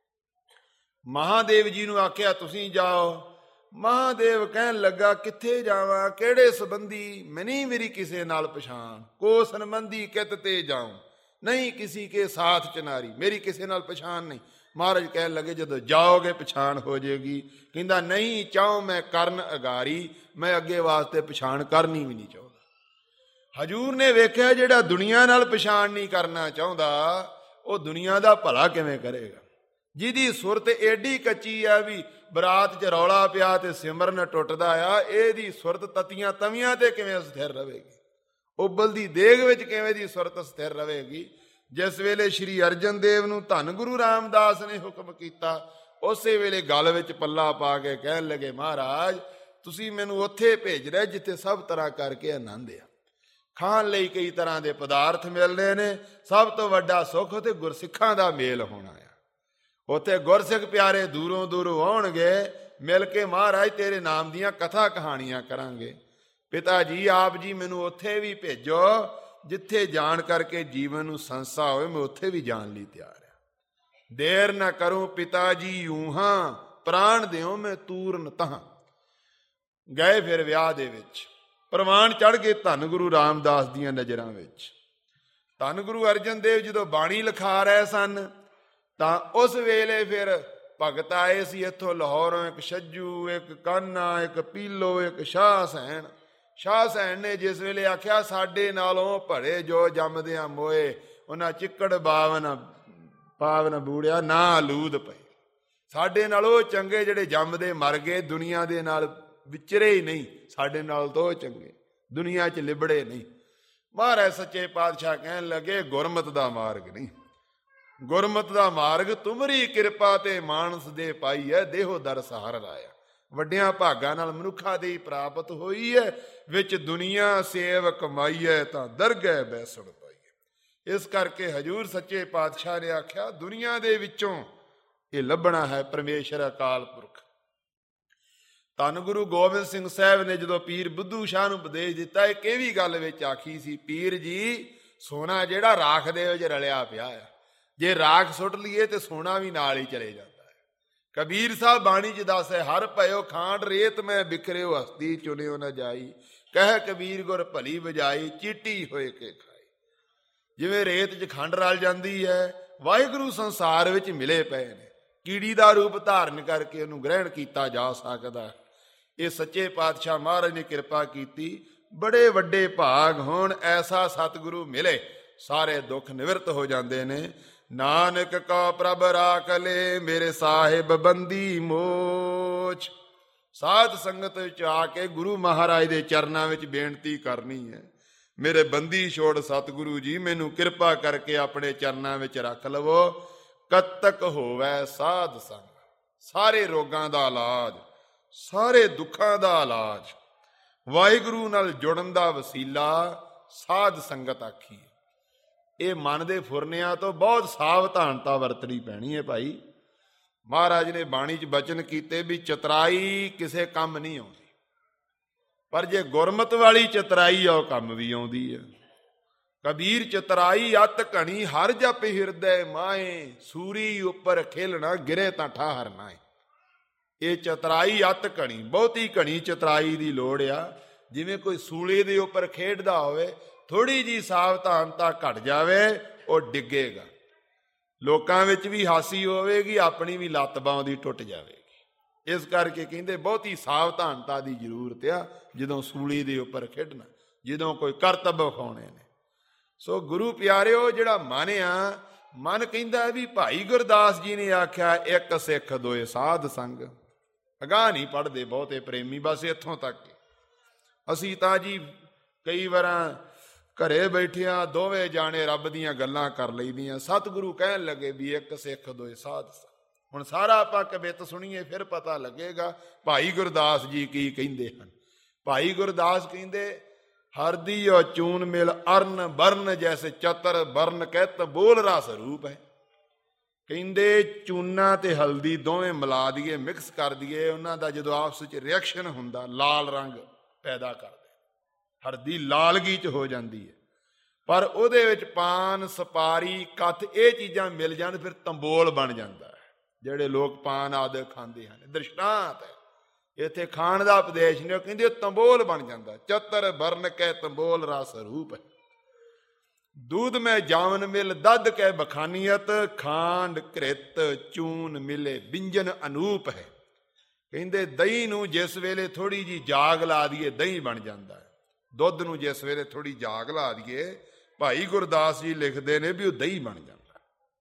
ਮਹਾਦੇਵ ਜੀ ਨੂੰ ਆਖਿਆ ਤੁਸੀਂ ਜਾਓ। ਮਹਾਦੇਵ ਕਹਿਣ ਲੱਗਾ ਕਿੱਥੇ ਜਾਵਾਂ, ਕਿਹੜੇ ਸੰਬੰਧੀ, ਮੈਨੀ ਮੇਰੀ ਕਿਸੇ ਨਾਲ ਪਛਾਣ, ਕੋ ਸੰਬੰਧੀ ਕਿਤ ਤੇ ਜਾਉ, ਨਹੀਂ ਕਿਸੀ ਕੇ ਸਾਥ ਚਨਾਰੀ, ਮੇਰੀ ਕਿਸੇ ਨਾਲ ਪਛਾਣ ਨਹੀਂ। ਮਹਾਰਾਜ ਕਹਿਣ ਲੱਗੇ ਜਦੋਂ ਜਾਓਗੇ ਪਛਾਣ ਹੋ ਜਾਏਗੀ। ਕਹਿੰਦਾ ਨਹੀਂ ਚਾਹੋ ਮੈਂ ਕਰਨ ਅਗਾਰੀ, ਮੈਂ ਅੱਗੇ ਵਾਸਤੇ ਪਛਾਣ ਕਰਨੀ ਵੀ ਨਹੀਂ ਚਾਹੁੰਦਾ। ਹਜੂਰ ਨੇ ਵੇਖਿਆ ਜਿਹੜਾ ਦੁਨੀਆ ਨਾਲ ਪਛਾਣ ਨਹੀਂ ਕਰਨਾ ਚਾਹੁੰਦਾ ਉਹ ਦੁਨੀਆ ਦਾ ਭਲਾ ਕਿਵੇਂ ਕਰੇਗਾ। ਜਿਹਦੀ ਸੁਰਤ ਏਡੀ ਕੱਚੀ ਆ ਵੀ ਬਰਾਤ 'ਚ ਰੌਲਾ ਪਿਆ ਤੇ ਸਿਮਰਨ ਟੁੱਟਦਾ ਆ, ਇਹਦੀ ਸੁਰਤ ਤਤੀਆਂ ਤਵੀਆਂ ਤੇ ਕਿਵੇਂ ਸਥਿਰ ਰਹੇਗੀ, ਉਬਲਦੀ ਦੇਗ ਵਿੱਚ ਕਿਵੇਂ ਦੀ ਸੁਰਤ ਸਥਿਰ ਰਹੇਗੀ। ਜਿਸ ਵੇਲੇ ਸ਼੍ਰੀ ਅਰਜਨ ਦੇਵ ਨੂੰ ਧੰਨ ਗੁਰੂ ਰਾਮਦਾਸ ਨੇ ਹੁਕਮ ਕੀਤਾ, ਉਸੇ ਵੇਲੇ ਗਲ ਵਿੱਚ ਪੱਲਾ ਪਾ ਕੇ ਕਹਿਣ ਲੱਗੇ ਮਹਾਰਾਜ ਤੁਸੀਂ ਮੈਨੂੰ ਉੱਥੇ ਭੇਜ ਰਹੇ ਜਿੱਥੇ ਸਭ ਤਰ੍ਹਾਂ ਕਰਕੇ ਆਨੰਦ ਆ, ਖਾਣ ਲਈ ਕਈ ਤਰ੍ਹਾਂ ਦੇ ਪਦਾਰਥ ਮਿਲਦੇ ਨੇ, ਸਭ ਤੋਂ ਵੱਡਾ ਸੁੱਖ ਉੱਥੇ ਗੁਰਸਿੱਖਾਂ ਦਾ ਮੇਲ ਹੋਣਾ ਆ। ਉੱਥੇ ਗੁਰਸਿੱਖ ਪਿਆਰੇ ਦੂਰੋਂ ਦੂਰੋਂ ਆਉਣਗੇ, ਮਿਲ ਕੇ ਮਹਾਰਾਜ ਤੇਰੇ ਨਾਮ ਦੀਆਂ ਕਥਾ ਕਹਾਣੀਆਂ ਕਰਾਂਗੇ। ਪਿਤਾ ਜੀ ਆਪ ਜੀ ਮੈਨੂੰ ਉੱਥੇ ਵੀ ਭੇਜੋ ਜਿੱਥੇ ਜਾਣ ਕਰਕੇ ਜੀਵਨ ਨੂੰ ਸੰਸਾ ਹੋਵੇ, ਮੈਂ ਉੱਥੇ ਵੀ ਜਾਣ ਲਈ ਤਿਆਰ ਹਾਂ। ਦੇਰ ਨਾ ਕਰੂੰ ਪਿਤਾ ਜੀ ਊਹਾਂ, ਪ੍ਰਾਣ ਦਿਓ ਮੈਂ ਤੂਰਨ ਤਹਾਂ। ਗਏ ਫਿਰ ਵਿਆਹ ਦੇ ਵਿੱਚ, ਪ੍ਰਵਾਨ ਚੜ੍ਹ ਗਏ ਧੰਨ ਗੁਰੂ ਰਾਮਦਾਸ ਦੀਆਂ ਨਜ਼ਰਾਂ ਵਿੱਚ। ਧੰਨ ਗੁਰੂ ਅਰਜਨ ਦੇਵ ਜਦੋਂ ਬਾਣੀ ਲਿਖਾ ਰਹੇ ਸਨ ਤਾਂ ਉਸ ਵੇਲੇ ਫਿਰ ਭਗਤ ਆਏ ਸੀ ਇੱਥੋਂ ਲਾਹੌਰੋਂ, ਇੱਕ ਛੱਜੂ, ਇੱਕ ਕਾਨਾ, ਇੱਕ ਪੀਲੋ, ਇੱਕ ਸ਼ਾਹ ਸੈਣ। ਸ਼ਾਹ ਸੈਣ ਨੇ ਜਿਸ ਵੇਲੇ ਆਖਿਆ ਸਾਡੇ ਨਾਲੋਂ ਭੜੇ ਜੋ ਜੰਮਦਿਆਂ ਮੋਏ, ਉਹਨਾਂ ਚਿੱਕੜ ਬਾਵਨ ਪਾਵਨ ਬੂੜਿਆ ਨਾ ਆਲੂਦ ਪਏ। ਸਾਡੇ ਨਾਲੋਂ ਚੰਗੇ ਜਿਹੜੇ ਜੰਮਦੇ ਮਰ ਗਏ, ਦੁਨੀਆ ਦੇ ਨਾਲ ਵਿਚਰੇ ਹੀ ਨਹੀਂ, ਸਾਡੇ ਨਾਲ ਤੋਂ ਚੰਗੇ, ਦੁਨੀਆ 'ਚ ਲਿਬੜੇ ਨਹੀਂ। ਮਹਾਰਾਜ ਸੱਚੇ ਪਾਤਸ਼ਾਹ ਕਹਿਣ ਲੱਗੇ ਗੁਰਮਤਿ ਦਾ ਮਾਰਗ ਨਹੀਂ, ਗੁਰਮਤਿ ਦਾ ਮਾਰਗ ਤੁਮਰੀ ਕਿਰਪਾ ਤੇ ਮਾਨਸ ਦੇ ਪਾਈ ਹੈ, ਦੇਹੋ ਦਰ ਸਹਾਰ ਲਾਇਆ। ਵੱਡਿਆਂ ਭਾਗਾਂ ਨਾਲ ਮਨੁੱਖਾਂ ਦੀ ਪ੍ਰਾਪਤ ਹੋਈ ਹੈ, ਵਿੱਚ ਦੁਨੀਆ ਸੇਵ ਕਮਾਈ ਹੈ ਤਾਂ ਦਰਗਹਿ ਬੈਸਣ ਪਾਈ ਹੈ। ਇਸ ਕਰਕੇ ਹਜੂਰ ਸੱਚੇ ਪਾਤਸ਼ਾਹ ਨੇ ਆਖਿਆ ਦੁਨੀਆ ਦੇ ਵਿੱਚੋਂ ਇਹ ਲੱਭਣਾ ਹੈ ਪਰਮੇਸ਼ਰ ਅਕਾਲ ਪੁਰਖ। ਧੰਨ ਗੁਰੂ ਗੋਬਿੰਦ ਸਿੰਘ ਸਾਹਿਬ ਨੇ ਜਦੋਂ ਪੀਰ ਬੁੱਧੂ ਸ਼ਾਹ ਨੂੰ ਉਪਦੇਸ਼ ਦਿੱਤਾ, ਇੱਕ ਇਹ ਵੀ ਗੱਲ ਵਿੱਚ ਆਖੀ ਸੀ, ਪੀਰ ਜੀ ਸੋਨਾ ਜਿਹੜਾ ਰਾਖ ਦੇ ਵਿੱਚ ਰਲਿਆ ਪਿਆ ਆ, ਜੇ ਰਾਖ ਸੁੱਟ ਲਈਏ ਤੇ ਸੋਨਾ ਵੀ ਨਾਲ ਹੀ ਚਲੇ ਜਾਂਦਾ ਹੈ। ਕਬੀਰ ਸਾਹਿਬ ਬਾਣੀ 'ਚ ਦੱਸੇ, ਹਰ ਭਇਓ ਖਾਂਡ ਰੇਤ ਮੈਂ ਬਿਖਰਿਓ ਹਸਤੀ ਚੁਣਿਓ ਨਾ ਜਾਈ, ਕਹਿ ਕਬੀਰ ਗੁਰ ਭਲੀ ਬਜਾਈ ਚੀਟੀ ਹੋਏ ਕੇ ਖਾਈ। ਜਿਵੇਂ ਰੇਤ 'ਚ ਖੰਡ ਰਲ ਜਾਂਦੀ ਹੈ, ਵਾਹਿਗੁਰੂ ਸੰਸਾਰ ਵਿੱਚ ਮਿਲੇ ਪਏ ਨੇ, ਕੀੜੀ ਦਾ ਰੂਪ ਧਾਰਨ ਕਰਕੇ ਉਹਨੂੰ ਗ੍ਰਹਿਣ ਕੀਤਾ ਜਾ ਸਕਦਾ। ਇਹ ਸੱਚੇ ਪਾਤਸ਼ਾਹ ਮਹਾਰਾਜ ਨੇ ਕਿਰਪਾ ਕੀਤੀ, ਬੜੇ ਵੱਡੇ ਭਾਗ ਹੋਣ ਐਸਾ ਸਤਿਗੁਰੂ ਮਿਲੇ, ਸਾਰੇ ਦੁੱਖ ਨਿਵਰਤ ਹੋ ਜਾਂਦੇ ਨੇ। ਨਾਨਕ ਕਾ ਪ੍ਰਭ ਰਾਖ ਲੈ, ਮੇਰੇ ਸਾਹਿਬ ਬੰਦੀ ਮੋਚ। ਸਾਧ ਸੰਗਤ ਵਿੱਚ ਆ ਕੇ ਗੁਰੂ ਮਹਾਰਾਜ ਦੇ ਚਰਨਾਂ ਵਿੱਚ ਬੇਨਤੀ ਕਰਨੀ ਹੈ, ਮੇਰੇ ਬੰਦੀ ਛੋੜ ਸਤਿਗੁਰੂ ਜੀ, ਮੈਨੂੰ ਕਿਰਪਾ ਕਰਕੇ ਆਪਣੇ ਚਰਨਾਂ ਵਿੱਚ ਰੱਖ ਲਵੋ। ਕਤਕ ਹੋਵੇ ਸਾਧ ਸੰਗ, ਸਾਰੇ ਰੋਗਾਂ ਦਾ ਇਲਾਜ, ਸਾਰੇ ਦੁੱਖਾਂ ਦਾ ਇਲਾਜ, ਵਾਹਿਗੁਰੂ ਨਾਲ ਜੁੜਨ ਦਾ ਵਸੀਲਾ ਸਾਧ ਸੰਗਤ ਆਖੀ। ਇਹ ਮਨ ਦੇ ਫੁਰਨਿਆਂ ਤੋਂ ਬਹੁਤ ਸਾਵਧਾਨਤਾ ਵਰਤਣੀ ਪੈਣੀ ਹੈ ਭਾਈ। ਮਹਾਰਾਜ ਨੇ ਬਾਣੀ 'ਚ ਬਚਨ ਕੀਤੇ ਵੀ ਚਤਰਾਈ ਕਿਸੇ ਕੰਮ ਨਹੀਂ ਆਉਂਦੀ, ਪਰ ਜੇ ਗੁਰਮਤ ਵਾਲੀ ਚਤਰਾਈ ਆ ਉਹ ਕੰਮ ਵੀ ਆਉਂਦੀ ਹੈ। ਕਬੀਰ ਚਤਰਾਈ ਅਤ ਘਣੀ, ਹਰ ਜਪ ਹਿਰਦੈ ਮਾਏ, ਸੂਰੀ ਉੱਪਰ ਖੇਲਣਾ ਗਿਰੇ ਤਾਂ ਠਾਹਰ ਨਾਏ। ਇਹ ਚਤਰਾਈ ਅਤ ਘਣੀ, ਬਹੁਤੀ ਘਣੀ ਚਤਰਾਈ ਦੀ ਲੋੜ ਆ। ਜਿਵੇਂ ਕੋਈ ਸੂਲੇ ਦੇ ਉੱਪਰ ਖੇਡਦਾ ਹੋਵੇ, ਥੋੜ੍ਹੀ ਜਿਹੀ ਸਾਵਧਾਨਤਾ ਘਟ ਜਾਵੇ ਉਹ ਡਿੱਗੇਗਾ। ਲੋਕਾਂ ਵਿੱਚ ਵੀ ਹਾਸੀ ਹੋਵੇਗੀ, ਆਪਣੀ ਵੀ ਲੱਤ ਬਾਂਹ ਦੀ ਟੁੱਟ ਜਾਵੇਗੀ। ਇਸ ਕਰਕੇ ਕਹਿੰਦੇ ਬਹੁਤੀ ਸਾਵਧਾਨਤਾ ਦੀ ਜ਼ਰੂਰਤ ਆ ਜਦੋਂ ਸੂਲੀ ਦੇ ਉੱਪਰ ਖੇਡਣਾ, ਜਦੋਂ ਕੋਈ ਕਰਤੱਵ ਵਿਖਾਉਣੇ ਨੇ। ਸੋ ਗੁਰੂ ਪਿਆਰਿਓ, ਜਿਹੜਾ ਮਨ ਆ, ਮਨ ਕਹਿੰਦਾ ਵੀ ਭਾਈ ਗੁਰਦਾਸ ਜੀ ਨੇ ਆਖਿਆ, ਇੱਕ ਸਿੱਖ ਦੋਏ ਸਾਧ ਸੰਗ। ਅਗਾਂਹ ਨਹੀਂ ਪੜ੍ਹਦੇ ਬਹੁਤੇ ਪ੍ਰੇਮੀ, ਬਸ ਇੱਥੋਂ ਤੱਕ। ਅਸੀਂ ਤਾਂ ਜੀ ਕਈ ਵਾਰਾਂ ਘਰੇ ਬੈਠਿਆਂ ਦੋਵੇਂ ਜਾਣੇ ਰੱਬ ਦੀਆਂ ਗੱਲਾਂ ਕਰ ਲਈਦੀਆਂ। ਸਤਿਗੁਰੂ ਕਹਿਣ ਲੱਗੇ ਵੀ ਇੱਕ ਸਿੱਖ ਦੋਏ ਸਾਧ ਸੰਗ। ਹੁਣ ਸਾਰਾ ਆਪਾਂ ਕਵਿਤ ਸੁਣੀਏ ਫਿਰ ਪਤਾ ਲੱਗੇਗਾ ਭਾਈ ਗੁਰਦਾਸ ਜੀ ਕੀ ਕਹਿੰਦੇ ਹਨ। ਭਾਈ ਗੁਰਦਾਸ ਕਹਿੰਦੇ, ਹਰਦੀ ਓ ਚੂਨ ਮਿਲ ਅਰਨ ਬਰਨ, ਜੈਸੇ ਚਤਰ ਬਰਨ ਕਹਿਤ ਬੋਲ ਰਸ ਰੂਪ ਹੈ। ਕਹਿੰਦੇ ਚੂਨਾ ਤੇ ਹਲਦੀ ਦੋਵੇਂ ਮਿਲਾ ਦਈਏ, ਮਿਕਸ ਕਰ ਦਈਏ, ਉਹਨਾਂ ਦਾ ਜਦੋਂ ਆਪਸ ਵਿੱਚ ਰਿਐਕਸ਼ਨ ਹੁੰਦਾ ਲਾਲ ਰੰਗ ਪੈਦਾ ਕਰਦੇ। ਹਰਦੀ ਲਾਲਗੀ 'ਚ ਹੋ ਜਾਂਦੀ ਹੈ, ਪਰ ਉਹਦੇ ਵਿੱਚ ਪਾਨ ਸਪਾਰੀ ਕੱਥ ਇਹ ਚੀਜ਼ਾਂ ਮਿਲ ਜਾਣ ਫਿਰ ਤੰਬੋਲ ਬਣ ਜਾਂਦਾ ਹੈ। ਜਿਹੜੇ ਲੋਕ ਪਾਨ ਆਦਿ ਖਾਂਦੇ ਹਨ, ਦ੍ਰਿਸ਼ਟਾਂਤ ਹੈ। ਇੱਥੇ ਖਾਣ ਦਾ ਉਪਦੇਸ਼ ਨੇ, ਉਹ ਕਹਿੰਦੇ ਉਹ ਤੰਬੋਲ ਬਣ ਜਾਂਦਾ। ਚਤਰ ਬਰਨ ਕੈ ਤੰਬੋਲ ਰਸ ਰੂਪ ਹੈ। दूध में जावन मिल दद के बखानीयत, खांड घृत चून मिले व्यंजन अनूप है। ਕਹਿੰਦੇ ਦਹੀਂ ਨੂੰ ਜਿਸ ਵੇਲੇ ਥੋੜੀ ਜੀ ਜਾਗ ਲਾ ਦਈਏ ਦਹੀਂ ਬਣ ਜਾਂਦਾ ਹੈ। ਦੁੱਧ ਨੂੰ ਜਿਸ ਵੇਲੇ ਥੋੜੀ ਜਾਗ ਲਾ ਦਈਏ, ਭਾਈ ਗੁਰਦਾਸ ਜੀ ਲਿਖਦੇ ਨੇ ਵੀ ਉਹ ਦਹੀਂ ਬਣ ਜਾਂਦਾ।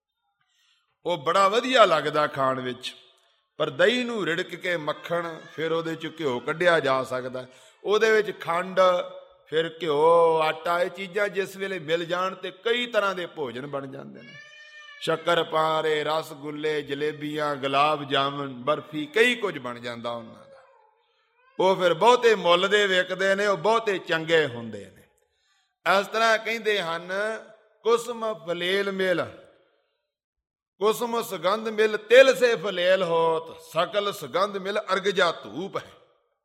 ਉਹ ਬੜਾ ਵਧੀਆ ਲੱਗਦਾ ਖਾਣ ਵਿੱਚ, ਪਰ ਦਹੀਂ ਨੂੰ ਰਿੜਕ ਕੇ ਮੱਖਣ, ਫਿਰ ਉਹਦੇ 'ਚ ਘਿਓ ਕੱਢਿਆ ਜਾ ਸਕਦਾ। ਉਹਦੇ ਵਿੱਚ ਖੰਡ, ਫਿਰ ਘਿਓ, ਆਟਾ, ਇਹ ਚੀਜ਼ਾਂ ਜਿਸ ਵੇਲੇ ਮਿਲ ਜਾਣ ਤੇ ਕਈ ਤਰ੍ਹਾਂ ਦੇ ਭੋਜਨ ਬਣ ਜਾਂਦੇ ਨੇ। ਸ਼ੱਕਰ ਪਾਰੇ, ਰਸਗੁੱਲੇ, ਜਲੇਬੀਆਂ, ਗੁਲਾਬ ਜਾਮਨ, ਬਰਫੀ, ਕਈ ਕੁਝ ਬਣ ਜਾਂਦਾ ਉਹਨਾਂ ਦਾ। ਉਹ ਫਿਰ ਬਹੁਤੇ ਮੁੱਲ ਦੇ ਵਿਕਦੇ ਨੇ, ਉਹ ਬਹੁਤੇ ਚੰਗੇ ਹੁੰਦੇ ਨੇ। ਇਸ ਤਰ੍ਹਾਂ ਕਹਿੰਦੇ ਹਨ, ਕੁਸਮ ਫਲੇਲ ਮਿਲ, ਕੁਸਮ ਸੁਗੰਧ ਮਿਲ ਤਿਲ ਸੇ ਫਲੇਲ ਹੋਤ, ਸਕਲ ਸੁਗੰਧ ਮਿਲ ਅਰਗਜਾ ਧੂਪ ਹੈ।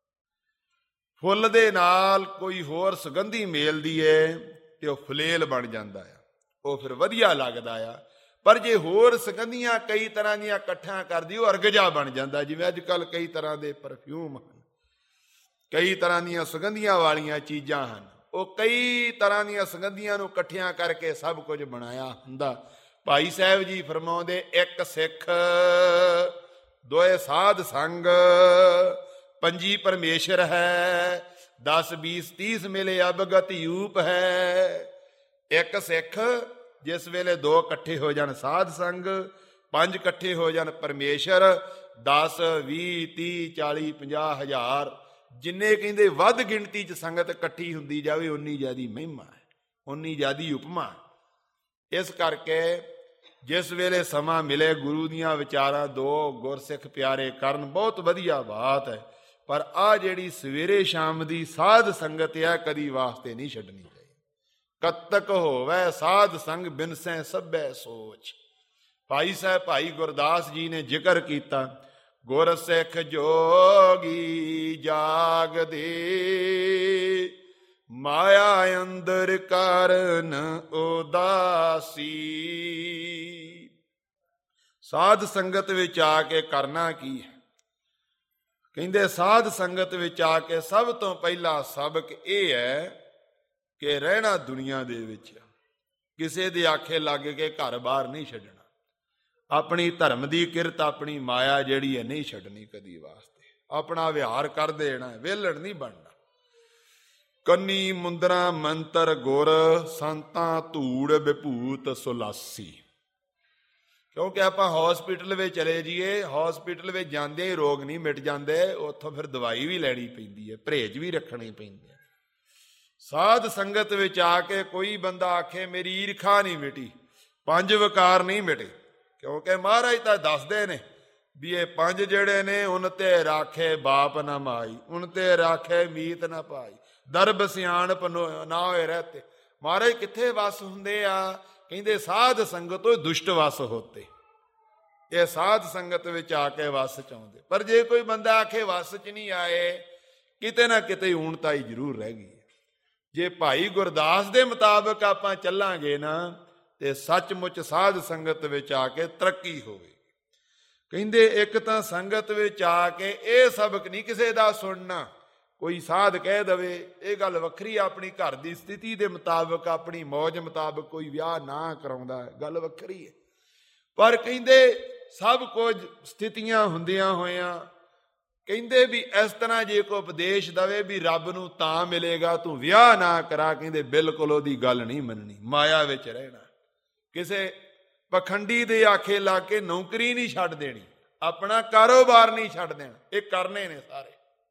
ਫੁੱਲ ਦੇ ਨਾਲ ਕੋਈ ਹੋਰ ਸੁਗੰਧੀ ਮੇਲਦੀ ਏ ਤੇ ਉਹ ਫਲੇਲ ਬਣ ਜਾਂਦਾ ਆ, ਉਹ ਫਿਰ ਵਧੀਆ ਲੱਗਦਾ ਆ। ਪਰ ਜੇ ਹੋਰ ਸੁਗੰਧੀਆਂ ਕਈ ਤਰ੍ਹਾਂ ਦੀਆਂ ਇਕੱਠਿਆਂ ਕਰਦੀ, ਉਹ ਅਰਗਜਾ ਬਣ ਜਾਂਦਾ। ਜਿਵੇਂ ਅੱਜ ਕੱਲ੍ਹ ਕਈ ਤਰ੍ਹਾਂ ਦੇ ਪਰਫਿਊਮ ਹਨ, ਕਈ ਤਰ੍ਹਾਂ ਦੀਆਂ ਸੁਗੰਧੀਆਂ ਵਾਲੀਆਂ ਚੀਜ਼ਾਂ ਹਨ, ਉਹ ਕਈ ਤਰ੍ਹਾਂ ਦੀਆਂ ਸੁਗੰਧੀਆਂ ਨੂੰ ਇਕੱਠਿਆਂ ਕਰਕੇ ਸਭ ਕੁਝ ਬਣਾਇਆ ਹੁੰਦਾ। ਭਾਈ ਸਾਹਿਬ ਜੀ ਫਰਮਾਉਂਦੇ, ਇੱਕ ਸਿੱਖ ਦੋਏ ਸਾਧ ਸੰਗ, ਪੰਜੀ ਪਰਮੇਸ਼ਰ ਹੈ, ਦਸ ਬੀਸ ਤੀਸ ਮਿਲੇ ਅਬਗਤ ਯੂਪ ਹੈ। ਇੱਕ ਸਿੱਖ ਜਿਸ ਵੇਲੇ ਦੋ ਇਕੱਠੇ ਹੋ ਜਾਣ ਸਾਧ ਸੰਗ, ਪੰਜ ਇਕੱਠੇ ਹੋ ਜਾਣ ਪਰਮੇਸ਼ਰ, ਦਸ ਵੀਹ ਤੀਹ ਚਾਲੀ ਪੰਜਾਹ ਹਜ਼ਾਰ, ਜਿੰਨੇ ਕਹਿੰਦੇ ਵੱਧ ਗਿਣਤੀ 'ਚ ਸੰਗਤ ਇਕੱਠੀ ਹੁੰਦੀ ਜਾਵੇ ਉਨੀ ਜ਼ਿਆਦੀ ਮਹਿਮਾ ਹੈ, ਉਨੀ ਜ਼ਿਆਦੀ ਉਪਮਾ। ਇਸ ਕਰਕੇ ਜਿਸ ਵੇਲੇ ਸਮਾਂ ਮਿਲੇ ਗੁਰੂ ਦੀਆਂ ਵਿਚਾਰਾਂ ਦੋ ਗੁਰਸਿੱਖ ਪਿਆਰੇ ਕਰਨ, ਬਹੁਤ ਵਧੀਆ ਬਾਤ ਹੈ। ਪਰ ਆਹ ਜਿਹੜੀ ਸਵੇਰੇ ਸ਼ਾਮ ਦੀ ਸਾਧ ਸੰਗਤ ਆ, ਕਦੀ ਵਾਸਤੇ ਨਹੀਂ ਛੱਡਣੀ ਚਾਹੀਦੀ। ਕਤਕ ਹੋਵੇ ਸਾਧ ਸੰਗ ਬਿਨਸੈ ਸਭੈ ਸੋਚ। ਭਾਈ ਸਾਹਿਬ ਭਾਈ ਗੁਰਦਾਸ ਜੀ ਨੇ ਜ਼ਿਕਰ ਕੀਤਾ, ਗੁਰ ਸਿੱਖ ਜੋਗੀ ਜਾਗਦੇ, ਮਾਇਆ ਅੰਦਰ ਕਰਨ ਉਦਾਸੀ। ਸਾਧ ਸੰਗਤ ਵਿੱਚ ਆ ਕੇ ਕਰਨਾ ਕੀ ਹੈ? ਕਹਿੰਦੇ ਸਾਧ ਸੰਗਤ ਵਿੱਚ ਆ ਕੇ ਸਭ ਤੋਂ ਪਹਿਲਾ ਸਬਕ ਇਹ ਹੈ ਕਿ ਰਹਿਣਾ ਦੁਨੀਆ ਦੇ ਵਿੱਚ, ਕਿਸੇ ਦੇ ਆਖੇ ਲੱਗ ਕੇ ਘਰ ਬਾਹਰ ਨਹੀਂ ਛੱਡਣਾ। ਆਪਣੀ ਧਰਮ ਦੀ ਕਿਰਤ, ਆਪਣੀ ਮਾਇਆ ਜਿਹੜੀ ਹੈ ਨਹੀਂ ਛੱਡਣੀ ਕਦੀ ਵਾਸਤੇ। ਆਪਣਾ ਵਿਹਾਰ ਕਰ ਦੇਣਾ, ਵਿਹਲੜ ਨਹੀਂ ਬਣਨਾ। ਕੰਨੀ ਮੁੰਦਰਾ ਮੰਤਰ ਗੁਰ, ਸੰਤਾਂ ਧੂੜ ਵਿਭੂਤ ਸੁਲਾਸੀ। ਕਿਉਂਕਿ ਆਪਾਂ ਹੌਸਪੀਟਲ ਵਿੱਚ ਚਲੇ ਜਾਈਏ, ਹੌਸਪੀਟਲ ਵਿੱਚ ਜਾਂਦੇ ਹੀ ਰੋਗ ਨਹੀਂ ਮਿਟ ਜਾਂਦੇ, ਉੱਥੋਂ ਫਿਰ ਦਵਾਈ ਵੀ ਲੈਣੀ ਪੈਂਦੀ ਹੈ, ਪਰਹੇਜ਼ ਵੀ ਰੱਖਣੇ ਪੈਂਦੇ। ਸਾਧ ਸੰਗਤ ਵਿੱਚ ਆ ਕੇ ਕੋਈ ਬੰਦਾ ਆਖੇ ਮੇਰੀ ਈਰਖਾ ਨਹੀਂ ਮਿਟੀ, ਪੰਜ ਵਿਕਾਰ ਨਹੀਂ ਮਿਟੇ, ਕਿਉਂਕਿ ਮਹਾਰਾਜ ਤਾਂ ਦੱਸਦੇ ਨੇ ਵੀ ਇਹ ਪੰਜ ਜਿਹੜੇ ਨੇ, ਉਨ ਤੇ ਰਾਖੇ ਬਾਪ ਨਾ ਮਾਈ, ਉਨ ਤੇ ਰਾਖੇ ਮੀਤ ਨਾ ਪਾਈ, ਦਰਬ ਸਿਆਣਪ ਨਾ ਹੋਏ ਰਹਤੇ। ਮਹਾਰਾਜ ਕਿੱਥੇ ਵਸ ਹੁੰਦੇ ਆ? ਕਹਿੰਦੇ ਸਾਧ ਸੰਗਤੋਂ ਦੁਸ਼ਟ ਵਸ ਹੋਤੇ। ਇਹ ਸਾਧ ਸੰਗਤ ਵਿੱਚ ਆ ਕੇ ਵਸ ਚ ਆਉਂਦੇ। ਪਰ ਜੇ ਕੋਈ ਬੰਦਾ ਆਖੇ ਵਸ ਚ ਨਹੀਂ ਆਏ, ਕਿਤੇ ਨਾ ਕਿਤੇ ਊਣਤਾ ਹੀ ਜ਼ਰੂਰ ਰਹਿ ਗਈ। ਜੇ ਭਾਈ ਗੁਰਦਾਸ ਦੇ ਮੁਤਾਬਕ ਆਪਾਂ ਚੱਲਾਂਗੇ ਨਾ, ਤੇ ਸੱਚਮੁੱਚ ਸਾਧ ਸੰਗਤ ਵਿੱਚ ਆ ਕੇ ਤਰੱਕੀ ਹੋਵੇਗੀ। ਕਹਿੰਦੇ ਇੱਕ ਤਾਂ ਸੰਗਤ ਵਿੱਚ ਆ ਕੇ ਇਹ ਸਬਕ ਨਹੀਂ ਕਿਸੇ ਦਾ ਸੁਣਨਾ। ਕੋਈ ਸਾਧ ਕਹਿ ਦਵੇ ਇਹ ਗੱਲ ਵੱਖਰੀ, ਆਪਣੀ ਘਰ ਦੀ ਸਥਿਤੀ ਦੇ ਮੁਤਾਬਕ, ਆਪਣੀ ਮੌਜ ਮੁਤਾਬਕ ਕੋਈ ਵਿਆਹ ਨਾ ਕਰਾਉਂਦਾ, ਗੱਲ ਵੱਖਰੀ ਹੈ। ਪਰ ਕਹਿੰਦੇ ਸਭ ਕੁਝ ਸਥਿਤੀਆਂ ਹੁੰਦੀਆਂ ਹੋਇਆਂ, ਕਹਿੰਦੇ ਵੀ ਇਸ ਤਰ੍ਹਾਂ ਜੇ ਕੋਈ ਉਪਦੇਸ਼ ਦਵੇ ਵੀ ਰੱਬ ਨੂੰ ਤਾਂ ਮਿਲੇਗਾ, ਤੂੰ ਵਿਆਹ ਨਾ ਕਰਾ, ਕਹਿੰਦੇ ਬਿਲਕੁਲ ਉਹਦੀ ਗੱਲ ਨਹੀਂ ਮੰਨਣੀ। ਮਾਇਆ ਵਿੱਚ ਰਹਿਣਾ, ਕਿਸੇ ਪਖੰਡੀ ਦੇ ਆਖੇ ਲਾ ਕੇ ਨੌਕਰੀ ਨਹੀਂ ਛੱਡ ਦੇਣੀ, ਆਪਣਾ ਕਾਰੋਬਾਰ ਨਹੀਂ ਛੱਡ ਦੇਣਾ। ਇਹ ਕਰਨੇ ਨੇ ਸਾਰੇ,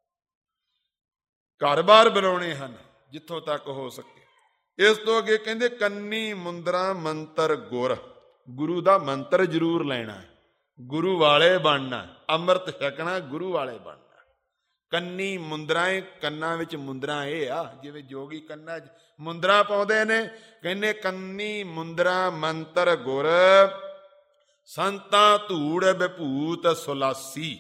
ਘਰ-ਬਾਰ ਬਣਾਉਣੇ ਹਨ ਜਿੱਥੋਂ ਤੱਕ ਹੋ ਸਕੇ। ਇਸ ਤੋਂ ਅੱਗੇ ਕਹਿੰਦੇ ਕੰਨੀ ਮੁੰਦਰਾ ਮੰਤਰ ਗੁਰ, ਗੁਰੂ ਦਾ ਮੰਤਰ ਜ਼ਰੂਰ ਲੈਣਾ, ਗੁਰੂ ਵਾਲੇ ਬਣਨਾ, ਅੰਮ੍ਰਿਤ ਛਕਣਾ, ਗੁਰੂ ਵਾਲੇ ਬਣਨਾ। ਕੰਨੀ ਮੁੰਦਰਾਂ, ਕੰਨਾਂ ਵਿੱਚ ਮੁੰਦਰਾਂ ਇਹ ਆ ਜਿਵੇਂ ਜੋਗੀ ਕੰਨਾਂ 'ਚ ਮੁੰਦਰਾਂ ਪਾਉਂਦੇ ਨੇ। ਕਹਿੰਦੇ ਕੰਨੀ ਮੁੰਦਰਾ ਮੰਤਰ ਗੁਰ, ਸੰਤਾਂ ਧੂੜ ਵਿਭੂਤ ਸੁਲਾਸੀ।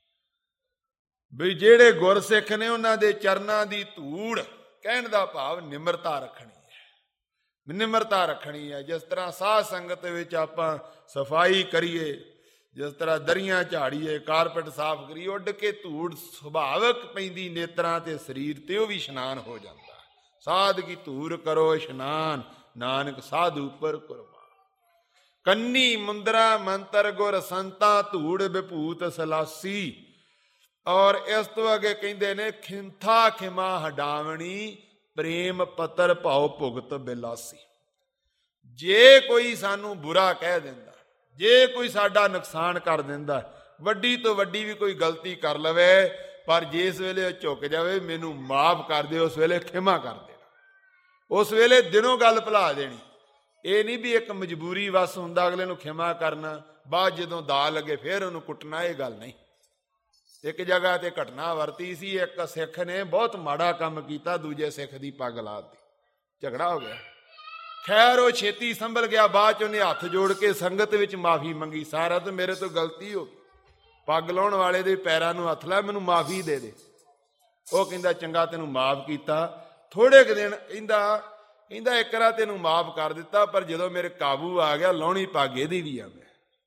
ਵੀ ਜਿਹੜੇ ਗੁਰਸਿੱਖ ਨੇ ਉਹਨਾਂ ਦੇ ਚਰਨਾਂ ਦੀ ਧੂੜ, ਕਹਿਣ ਦਾ ਭਾਵ ਨਿਮਰਤਾ ਰੱਖਣੀ ਹੈ, ਨਿਮਰਤਾ ਰੱਖਣੀ ਹੈ। ਜਿਸ ਤਰ੍ਹਾਂ ਸਾਧ ਸੰਗਤ ਵਿੱਚ ਆਪਾਂ ਸਫਾਈ ਕਰੀਏ, ਜਿਸ ਤਰ੍ਹਾਂ ਦਰੀਆਂ ਝਾੜੀਏ, ਕਾਰਪੇਟ ਸਾਫ਼ ਕਰੀਏ, ਉੱਡ ਕੇ ਧੂੜ ਸੁਭਾਵਕ ਪੈਂਦੀ ਨੇਤਰਾਂ ਤੇ ਸਰੀਰ ਤੇ, ਉਹ ਵੀ ਇਸ਼ਨਾਨ ਹੋ ਜਾਂਦਾ। ਸਾਧ ਕੀ ਧੂੜ ਕਰੋ ਇਸ਼ਨਾਨ, ਨਾਨਕ ਸਾਧੂ ਉੱਪਰ ਕੁਰਬਾਨ। ਕੰਨੀ ਮੁੰਦਰਾ ਮੰਤਰ ਗੁਰ, ਸੰਤਾਂ ਧੂੜ ਵਿਭੂਤ ਸਲਾਸੀ। ਔਰ ਇਸ ਤੋਂ ਅੱਗੇ ਕਹਿੰਦੇ ਨੇ ਖਿੰਥਾ ਖਿਮਾ ਹਡਾਵਣੀ, ਪ੍ਰੇਮ ਪੱਤਰ ਭਾਉ ਭੁਗਤ ਬਿਲਾਸੀ। ਜੇ ਕੋਈ ਸਾਨੂੰ ਬੁਰਾ ਕਹਿ ਦਿੰਦਾ, ਜੇ ਕੋਈ ਸਾਡਾ ਨੁਕਸਾਨ ਕਰ ਦਿੰਦਾ, ਵੱਡੀ ਤੋਂ ਵੱਡੀ ਵੀ ਕੋਈ ਗਲਤੀ ਕਰ ਲਵੇ, ਪਰ ਜਿਸ ਵੇਲੇ ਉਹ ਝੁਕ ਜਾਵੇ ਮੈਨੂੰ ਮਾਫ ਕਰ ਦਿਓ, ਉਸ ਵੇਲੇ ਖਿਮਾ ਕਰ ਦੇਣਾ, ਉਸ ਵੇਲੇ ਦਿਨੋਂ ਗੱਲ ਭੁਲਾ ਦੇਣੀ। ਇਹ ਨਹੀਂ ਵੀ ਇੱਕ ਮਜਬੂਰੀ ਵਸ ਹੁੰਦਾ ਅਗਲੇ ਨੂੰ ਖਿਮਾ ਕਰਨਾ, ਬਾਅਦ ਜਦੋਂ ਦਾ ਲੱਗੇ ਫਿਰ ਉਹਨੂੰ ਕੁੱਟਣਾ, ਇਹ ਗੱਲ ਨਹੀਂ। ਇੱਕ ਜਗ੍ਹਾ ਤੇ ਘਟਨਾ ਵਰਤੀ ਸੀ, ਇੱਕ ਸਿੱਖ ਨੇ ਬਹੁਤ ਮਾੜਾ ਕੰਮ ਕੀਤਾ, ਦੂਜੇ ਸਿੱਖ ਦੀ ਪੱਗ ਲਾ ਦਿੱਤੀ, ਝਗੜਾ ਹੋ ਗਿਆ। ਖੈਰ ਉਹ ਛੇਤੀ ਸੰਭਲ ਗਿਆ, ਬਾਅਦ ਚ ਉਹਨੇ ਹੱਥ ਜੋੜ ਕੇ ਸੰਗਤ ਵਿੱਚ ਮਾਫੀ ਮੰਗੀ, ਸਾਰਾ ਤਾਂ ਮੇਰੇ ਤੋਂ ਗਲਤੀ ਹੋ ਗਈ, ਪੱਗ ਲਾਉਣ ਵਾਲੇ ਦੇ ਪੈਰਾਂ ਨੂੰ ਹੱਥ ਲਾ, ਮੈਨੂੰ ਮਾਫੀ ਦੇ ਦੇ। ਉਹ ਕਹਿੰਦਾ ਚੰਗਾ ਤੈਨੂੰ ਮਾਫ ਕੀਤਾ। ਥੋੜੇ ਕੁ ਦਿਨ ਕਹਿੰਦਾ ਕਹਿੰਦਾ ਇੱਕ ਵਾਰ ਤੈਨੂੰ ਮਾਫ ਕਰ ਦਿੱਤਾ, ਪਰ ਜਦੋਂ ਮੇਰੇ ਕਾਬੂ ਆ ਗਿਆ ਲਾਉਣੀ ਪੱਗ ਇਹਦੀ ਵੀ ਆ, ਮੈਂ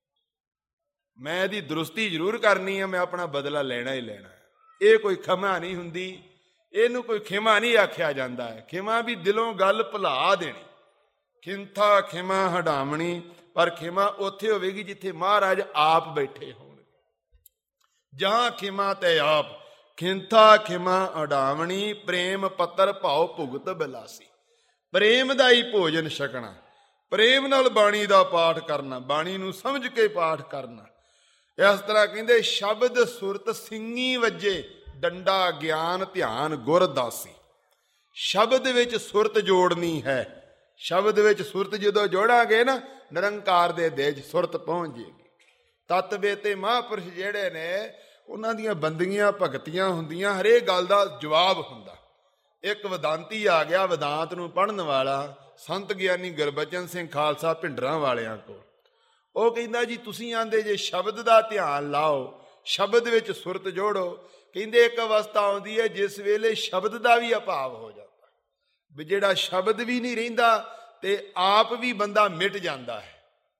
ਮੈਂ ਇਹਦੀ ਦਰੁਸਤੀ ਜ਼ਰੂਰ ਕਰਨੀ ਆ, ਮੈਂ ਆਪਣਾ ਬਦਲਾ ਲੈਣਾ ਹੀ ਲੈਣਾ। ਇਹ ਕੋਈ ਖਿਮਾ ਨਹੀਂ ਹੁੰਦੀ, ਇਹਨੂੰ ਕੋਈ ਖਿਮਾ ਨਹੀਂ ਆਖਿਆ ਜਾਂਦਾ ਹੈ। ਖਿਮਾ ਵੀ ਦਿਲੋਂ ਗੱਲ ਭੁਲਾ ਦੇਣੀ, ਖਿੰਥਾ ਖਿਮਾ ਹਡਾਵਣੀ। ਪਰ ਖਿਮਾ ਉੱਥੇ ਹੋਵੇਗੀ ਜਿੱਥੇ ਮਹਾਰਾਜ ਆਪ ਬੈਠੇ ਹੋਣਗੇ। ਜਹਾਂ ਖਿਮਾ ਤੇ ਆਪ, ਖਿੰਥਾ ਖਿਮਾ ਹਡਾਵਣੀ, ਪ੍ਰੇਮ ਪੱਤਰ ਭਾਉ ਭੁਗਤ ਬਿਲਾਸੀ। ਪ੍ਰੇਮ ਦਾ ਹੀ ਭੋਜਨ ਛਕਣਾ, ਪ੍ਰੇਮ ਨਾਲ ਬਾਣੀ ਦਾ ਪਾਠ ਕਰਨਾ, ਬਾਣੀ ਨੂੰ ਸਮਝ ਕੇ ਪਾਠ ਕਰਨਾ। ਇਸ ਤਰ੍ਹਾਂ ਕਹਿੰਦੇ ਸ਼ਬਦ ਸੁਰਤ ਸਿੰਘੀ ਵੱਜੇ, ਡੰਡਾ ਗਿਆਨ ਧਿਆਨ ਗੁਰਦਾਸੀ। ਸ਼ਬਦ ਵਿੱਚ ਸੁਰਤ ਜੋੜਨੀ ਹੈ, ਸ਼ਬਦ ਵਿੱਚ ਸੁਰਤ ਜਦੋਂ ਜੋੜਾਂਗੇ ਨਾ, ਨਿਰੰਕਾਰ ਦੇ ਦੇਜ ਸੁਰਤ ਪਹੁੰਚ ਜਾਏਗੀ। ਤਤ ਬੇਤੇ ਮਹਾਂਪੁਰਸ਼ ਜਿਹੜੇ ਨੇ, ਉਹਨਾਂ ਦੀਆਂ ਬੰਦਗੀਆਂ ਭਗਤੀਆਂ ਹੁੰਦੀਆਂ, ਹਰੇਕ ਗੱਲ ਦਾ ਜਵਾਬ ਹੁੰਦਾ। ਇੱਕ ਵਿਦਾਂਤੀ ਆ ਗਿਆ, ਵਿਦਾਂਤ ਨੂੰ ਪੜ੍ਹਨ ਵਾਲਾ, ਸੰਤ ਗਿਆਨੀ ਗੁਰਬਚਨ ਸਿੰਘ ਖਾਲਸਾ ਭਿੰਡਰਾਂ ਵਾਲਿਆਂ ਕੋਲ। ਉਹ ਕਹਿੰਦਾ ਜੀ ਤੁਸੀਂ ਆਂਦੇ ਜੇ ਸ਼ਬਦ ਦਾ ਧਿਆਨ ਲਾਓ, ਸ਼ਬਦ ਵਿੱਚ ਸੁਰਤ ਜੋੜੋ। ਕਹਿੰਦੇ ਇੱਕ ਅਵਸਥਾ ਆਉਂਦੀ ਹੈ ਜਿਸ ਵੇਲੇ ਸ਼ਬਦ ਦਾ ਵੀ ਅਭਾਵ ਹੋ ਜਾਂਦਾ, ਵੀ ਜਿਹੜਾ ਸ਼ਬਦ ਵੀ ਨਹੀਂ ਰਹਿੰਦਾ ਤੇ ਆਪ ਵੀ ਬੰਦਾ ਮਿਟ ਜਾਂਦਾ ਹੈ।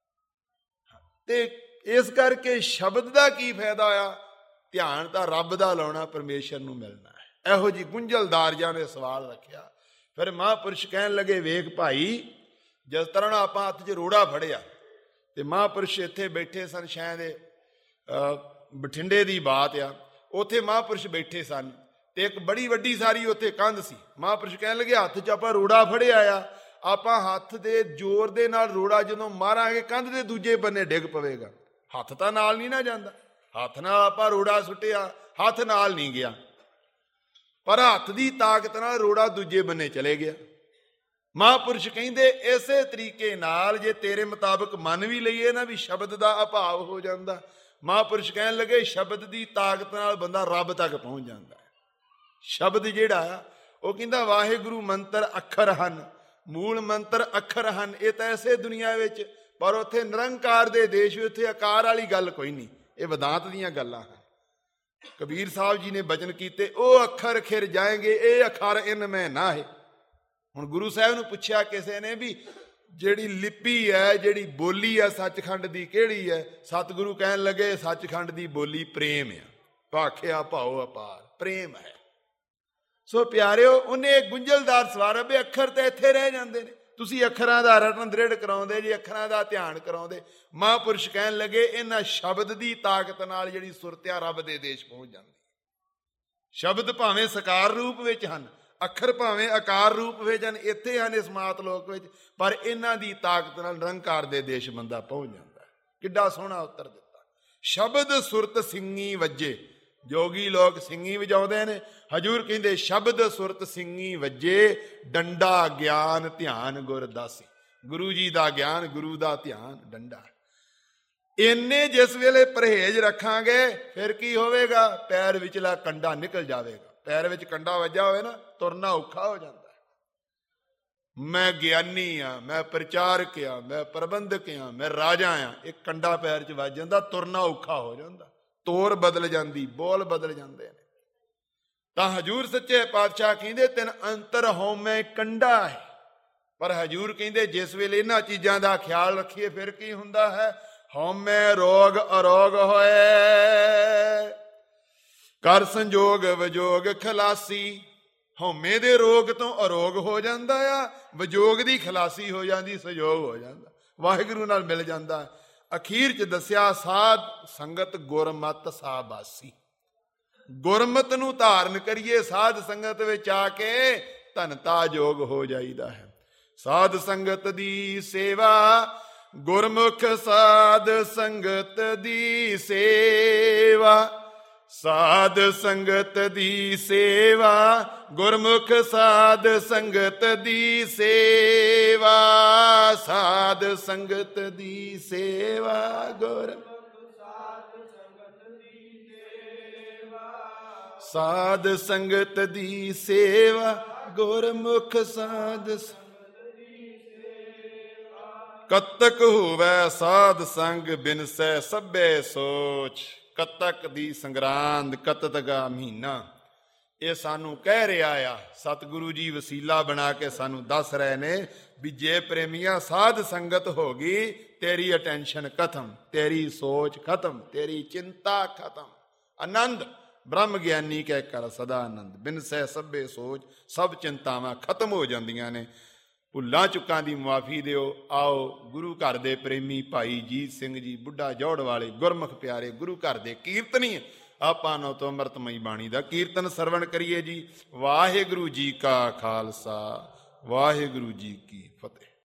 ਤੇ ਇਸ ਕਰਕੇ ਸ਼ਬਦ ਦਾ ਕੀ ਫਾਇਦਾ ਆ? ਧਿਆਨ ਤਾਂ ਰੱਬ ਦਾ ਲਾਉਣਾ, ਪਰਮੇਸ਼ਰ ਨੂੰ ਮਿਲਣਾ ਹੈ। ਇਹੋ ਜਿਹੀ ਗੁੰਝਲਦਾਰ ਜਿਹਾ ਨੇ ਸਵਾਲ ਰੱਖਿਆ। ਫਿਰ ਮਹਾਂਪੁਰਸ਼ ਕਹਿਣ ਲੱਗੇ, ਵੇਖ ਭਾਈ, ਜਿਸ ਤਰ੍ਹਾਂ ਆਪਾਂ ਹੱਥ 'ਚ ਰੋੜਾ ਫੜਿਆ ਤੇ ਮਹਾਂਪੁਰਸ਼ ਇੱਥੇ ਬੈਠੇ ਸਨ, ਸ਼ਾਇਦ ਬਠਿੰਡੇ ਦੀ ਬਾਤ ਆ, ਉੱਥੇ ਮਹਾਂਪੁਰਸ਼ ਬੈਠੇ ਸਨ ਤੇ ਇੱਕ ਬੜੀ ਵੱਡੀ ਸਾਰੀ ਉੱਥੇ ਕੰਧ ਸੀ। ਮਹਾਂਪੁਰਸ਼ ਕਹਿਣ ਲੱਗੇ, ਹੱਥ 'ਚ ਆਪਾਂ ਰੋੜਾ ਫੜਿਆ ਆ, ਆਪਾਂ ਹੱਥ ਦੇ ਜ਼ੋਰ ਦੇ ਨਾਲ ਰੋੜਾ ਜਦੋਂ ਮਾਰਾਂਗੇ ਕੰਧ ਦੇ ਦੂਜੇ ਬੰਨੇ ਡਿੱਗ ਪਵੇਗਾ। ਹੱਥ ਤਾਂ ਨਾਲ ਨਹੀਂ ਨਾ ਜਾਂਦਾ, ਹੱਥ ਨਾਲ ਆਪਾਂ ਰੋੜਾ ਸੁੱਟਿਆ, ਹੱਥ ਨਾਲ ਨਹੀਂ ਗਿਆ, ਪਰ ਹੱਥ ਦੀ ਤਾਕਤ ਨਾਲ ਰੋੜਾ ਦੂਜੇ ਬੰਨੇ ਚਲੇ ਗਿਆ। ਮਹਾਂਪੁਰਸ਼ ਕਹਿੰਦੇ ਇਸੇ ਤਰੀਕੇ ਨਾਲ ਜੇ ਤੇਰੇ ਮੁਤਾਬਕ ਮੰਨ ਵੀ ਲਈਏ ਨਾ ਵੀ ਸ਼ਬਦ ਦਾ ਅਭਾਵ ਹੋ ਜਾਂਦਾ, ਮਹਾਂਪੁਰਸ਼ ਕਹਿਣ ਲੱਗੇ ਸ਼ਬਦ ਦੀ ਤਾਕਤ ਨਾਲ ਬੰਦਾ ਰੱਬ ਤੱਕ ਪਹੁੰਚ ਜਾਂਦਾ ਹੈ। ਸ਼ਬਦ ਜਿਹੜਾ ਉਹ ਕਹਿੰਦਾ ਵਾਹਿਗੁਰੂ ਮੰਤਰ ਅੱਖਰ ਹਨ, ਮੂਲ ਮੰਤਰ ਅੱਖਰ ਹਨ। ਇਹ ਤਾਂ ਐਸੇ ਦੁਨੀਆ ਵਿੱਚ, ਪਰ ਉੱਥੇ ਨਿਰੰਕਾਰ ਦੇ ਦੇਸ਼ ਵਿੱਚ ਉੱਥੇ ਆਕਾਰ ਵਾਲੀ ਗੱਲ ਕੋਈ ਨਹੀਂ। ਇਹ ਵਿਦਾਂਤ ਦੀਆਂ ਗੱਲਾਂ ਹਨ। ਕਬੀਰ ਸਾਹਿਬ ਜੀ ਨੇ ਬਚਨ ਕੀਤੇ, ਉਹ ਅੱਖਰ ਖਿਰ ਜਾਏਂਗੇ, ਇਹ ਅੱਖਰ ਇਨ ਮੈਂ ਨਾ ਹੈ। ਹੁਣ ਗੁਰੂ ਸਾਹਿਬ ਨੂੰ ਪੁੱਛਿਆ ਕਿਸੇ ਨੇ ਵੀ ਜਿਹੜੀ ਲਿਪੀ ਹੈ, ਜਿਹੜੀ ਬੋਲੀ ਹੈ ਸੱਚਖੰਡ ਦੀ, ਕਿਹੜੀ ਹੈ? ਸਤਿਗੁਰੂ ਕਹਿਣ ਲੱਗੇ ਸੱਚਖੰਡ ਦੀ ਬੋਲੀ ਪ੍ਰੇਮ ਆ, ਭਾਖਿਆ ਭਾਉ ਅਪਾਰ, ਪ੍ਰੇਮ ਹੈ। ਸੋ ਪਿਆਰਿਓ, ਉਹਨੇ ਗੁੰਝਲਦਾਰ ਸਵਾਲ ਵੀ ਅੱਖਰ ਤਾਂ ਇੱਥੇ ਰਹਿ ਜਾਂਦੇ ਨੇ, ਤੁਸੀਂ ਅੱਖਰਾਂ ਦਾ ਰਟਨ ਦ੍ਰਿੜ ਕਰਾਉਂਦੇ ਜੀ, ਅੱਖਰਾਂ ਦਾ ਧਿਆਨ ਕਰਾਉਂਦੇ। ਮਹਾਂਪੁਰਸ਼ ਕਹਿਣ ਲੱਗੇ ਇਹਨਾਂ ਸ਼ਬਦ ਦੀ ਤਾਕਤ ਨਾਲ ਜਿਹੜੀ ਸੁਰਤ ਆ ਰੱਬ ਦੇ ਦੇਸ਼ ਪਹੁੰਚ ਜਾਂਦੀ। ਸ਼ਬਦ ਭਾਵੇਂ ਸਕਾਰ ਰੂਪ ਵਿੱਚ ਹਨ, ਅੱਖਰ ਭਾਵੇਂ ਆਕਾਰ ਰੂਪ ਵਿੱਚ ਹਨ, ਇੱਥੇ ਹਨ ਇਸ ਮਾਤ ਲੋਕ ਵਿੱਚ, ਪਰ ਇਹਨਾਂ ਦੀ ਤਾਕਤ ਨਾਲ ਨਿਰੰਕਾਰ ਦੇ ਦੇਸ਼ ਬੰਦਾ ਪਹੁੰਚ ਜਾਂਦਾ। ਕਿੱਡਾ ਸੋਹਣਾ ਉੱਤਰ ਦਿੱਤਾ। ਸ਼ਬਦ ਸੁਰਤ ਸਿੰਘੀ ਵੱਜੇ, ਜੋਗੀ ਲੋਕ ਸਿੰਘੀ ਵਜਾਉਂਦੇ ਨੇ, ਹਜੂਰ ਕਹਿੰਦੇ ਸ਼ਬਦ ਸੁਰਤ ਸਿੰਘੀ ਵੱਜੇ, ਡੰਡਾ ਗਿਆਨ ਧਿਆਨ ਗੁਰ ਦਾਸੀ। ਗੁਰੂ ਜੀ ਦਾ ਗਿਆਨ, ਗੁਰੂ ਦਾ ਧਿਆਨ, ਡੰਡਾ। ਇੰਨੇ ਜਿਸ ਵੇਲੇ ਪਰਹੇਜ਼ ਰੱਖਾਂਗੇ ਫਿਰ ਕੀ ਹੋਵੇਗਾ? ਪੈਰ ਵਿਚਲਾ ਕੰਡਾ ਨਿਕਲ ਜਾਵੇਗਾ। ਪੈਰ ਵਿੱਚ ਕੰਡਾ ਵੱਜਾ ਹੋਵੇ ਨਾ, ਤੁਰਨਾ ਔਖਾ ਹੋ ਜਾਂਦਾ। ਮੈਂ ਗਿਆਨੀ ਆ, ਮੈਂ ਪ੍ਰਚਾਰਕ ਆ, ਮੈਂ ਪ੍ਰਬੰਧਕ ਆ, ਮੈਂ ਰਾਜਾ ਆ, ਇੱਕ ਕੰਡਾ ਪੈਰ 'ਚ ਵੱਜ ਜਾਂਦਾ, ਤੁਰਨਾ ਔਖਾ ਹੋ ਜਾਂਦਾ, ਤੋਰ ਬਦਲ ਜਾਂਦੀ, ਬੋਲ ਬਦਲ ਜਾਂਦੇ ਨੇ। ਤਾਂ ਹਜੂਰ ਸੱਚੇ ਪਾਤਸ਼ਾਹ ਕਹਿੰਦੇ ਤਿੰਨ ਅੰਤਰ ਹਉਮੈ ਕੰਡਾ ਹੈ। ਪਰ ਹਜੂਰ ਕਹਿੰਦੇ ਜਿਸ ਵੇਲੇ ਇਹਨਾਂ ਚੀਜ਼ਾਂ ਦਾ ਖਿਆਲ ਰੱਖੀਏ ਫਿਰ ਕੀ ਹੁੰਦਾ ਹੈ? ਹਉਮੈ ਰੋਗ ਅਰੋਗ ਹੋਏ, ਕਰ ਸੰਜੋਗ ਵਿਜੋਗ ਖਲਾਸੀ। ਹਉਮੈ ਦੇ ਰੋਗ ਤੋਂ ਅਰੋਗ ਹੋ ਜਾਂਦਾ ਆ, ਵਿਜੋਗ ਦੀ ਖਲਾਸੀ ਹੋ ਜਾਂਦੀ, ਸੰਜੋਗ ਹੋ ਜਾਂਦਾ, ਵਾਹਿਗੁਰੂ ਨਾਲ ਮਿਲ ਜਾਂਦਾ। ਅਖੀਰ 'ਚ ਦੱਸਿਆ ਸਾਧ ਸੰਗਤ ਗੁਰਮਤ ਸਾਬਾਸੀ। ਗੁਰਮਤ ਨੂੰ ਧਾਰਨ ਕਰੀਏ, ਸਾਧ ਸੰਗਤ ਵਿੱਚ ਆ ਕੇ ਧਨਤਾ ਜੋਗ ਹੋ ਜਾਈਦਾ ਹੈ। ਸਾਧ ਸੰਗਤ ਦੀ ਸੇਵਾ, ਗੁਰਮੁਖ ਸਾਧ ਸੰਗਤ ਦੀ ਸੇਵਾ, ਸਾਧ ਸੰਗਤ ਦੀ ਸੇਵਾ, ਗੁਰਮੁਖ ਸਾਧ ਸੰਗਤ ਦੀ ਸੇਵਾ, ਸਾਧ ਸੰਗਤ ਦੀ ਸੇਵਾ, ਗੁਰਮੁਖ ਸਾਧ ਸੰਗਤ ਦੀ ਸੇਵਾ, ਗੁਰਮੁਖ ਸਾਧ ਸੰਗਤ ਦੀ ਸੇਵਾ। ਕਤਕ ਹੋਵੈ ਸਾਧ ਸੰਗ ਬਿਨਸੈ ਸਭੇ ਸੋਚ। ਕਤਕ ਦੀ ਸੰਗਰਾਂਦ, ਕਤਕ ਦਾ ਮਹੀਨਾ, ਇਹ ਸਾਨੂੰ ਕਹਿ ਰਿਹਾ ਆ। ਸਤਿਗੁਰੂ ਜੀ ਵਸੀਲਾ ਬਣਾ ਕੇ ਸਾਨੂੰ ਦੱਸ ਰਹੇ ਨੇ ਵੀ ਜੇ ਪ੍ਰੇਮੀਆਂ ਸਾਧ ਸੰਗਤ ਹੋ ਗਈ, ਤੇਰੀ ਅਟੈਂਸ਼ਨ ਖਤਮ, ਤੇਰੀ ਸੋਚ ਖਤਮ, ਤੇਰੀ ਚਿੰਤਾ ਖਤਮ। ਆਨੰਦ ਬ੍ਰਹਮ ਗਿਆਨੀ ਕਹਿ ਕਰ ਸਦਾ ਆਨੰਦ, ਬਿਨਸੈ ਸਭੇ ਸੋਚ। ਸਭ ਚਿੰਤਾਵਾਂ ਖਤਮ ਹੋ ਜਾਂਦੀਆਂ ਨੇ। ਭੁੱਲਾਂ ਚੁੱਕਾਂ ਦੀ ਮੁਆਫੀ ਦਿਓ। ਆਓ ਗੁਰੂ ਘਰ ਦੇ ਪ੍ਰੇਮੀ ਭਾਈ ਜੀਤ ਸਿੰਘ ਜੀ, ਬੁੱਢਾ ਜੌੜ ਵਾਲੇ ਗੁਰਮੁਖ ਪਿਆਰੇ ਗੁਰੂ ਘਰ ਦੇ ਕੀਰਤਨੀ, ਆਪਾਂ ਨੂੰ ਤੋਂ ਅੰਮ੍ਰਿਤਮਈ ਬਾਣੀ ਦਾ ਕੀਰਤਨ ਸਰਵਣ ਕਰੀਏ ਜੀ। ਵਾਹਿਗੁਰੂ ਜੀ ਕਾ ਖਾਲਸਾ, ਵਾਹਿਗੁਰੂ ਜੀ ਕੀ ਫਤਿਹ।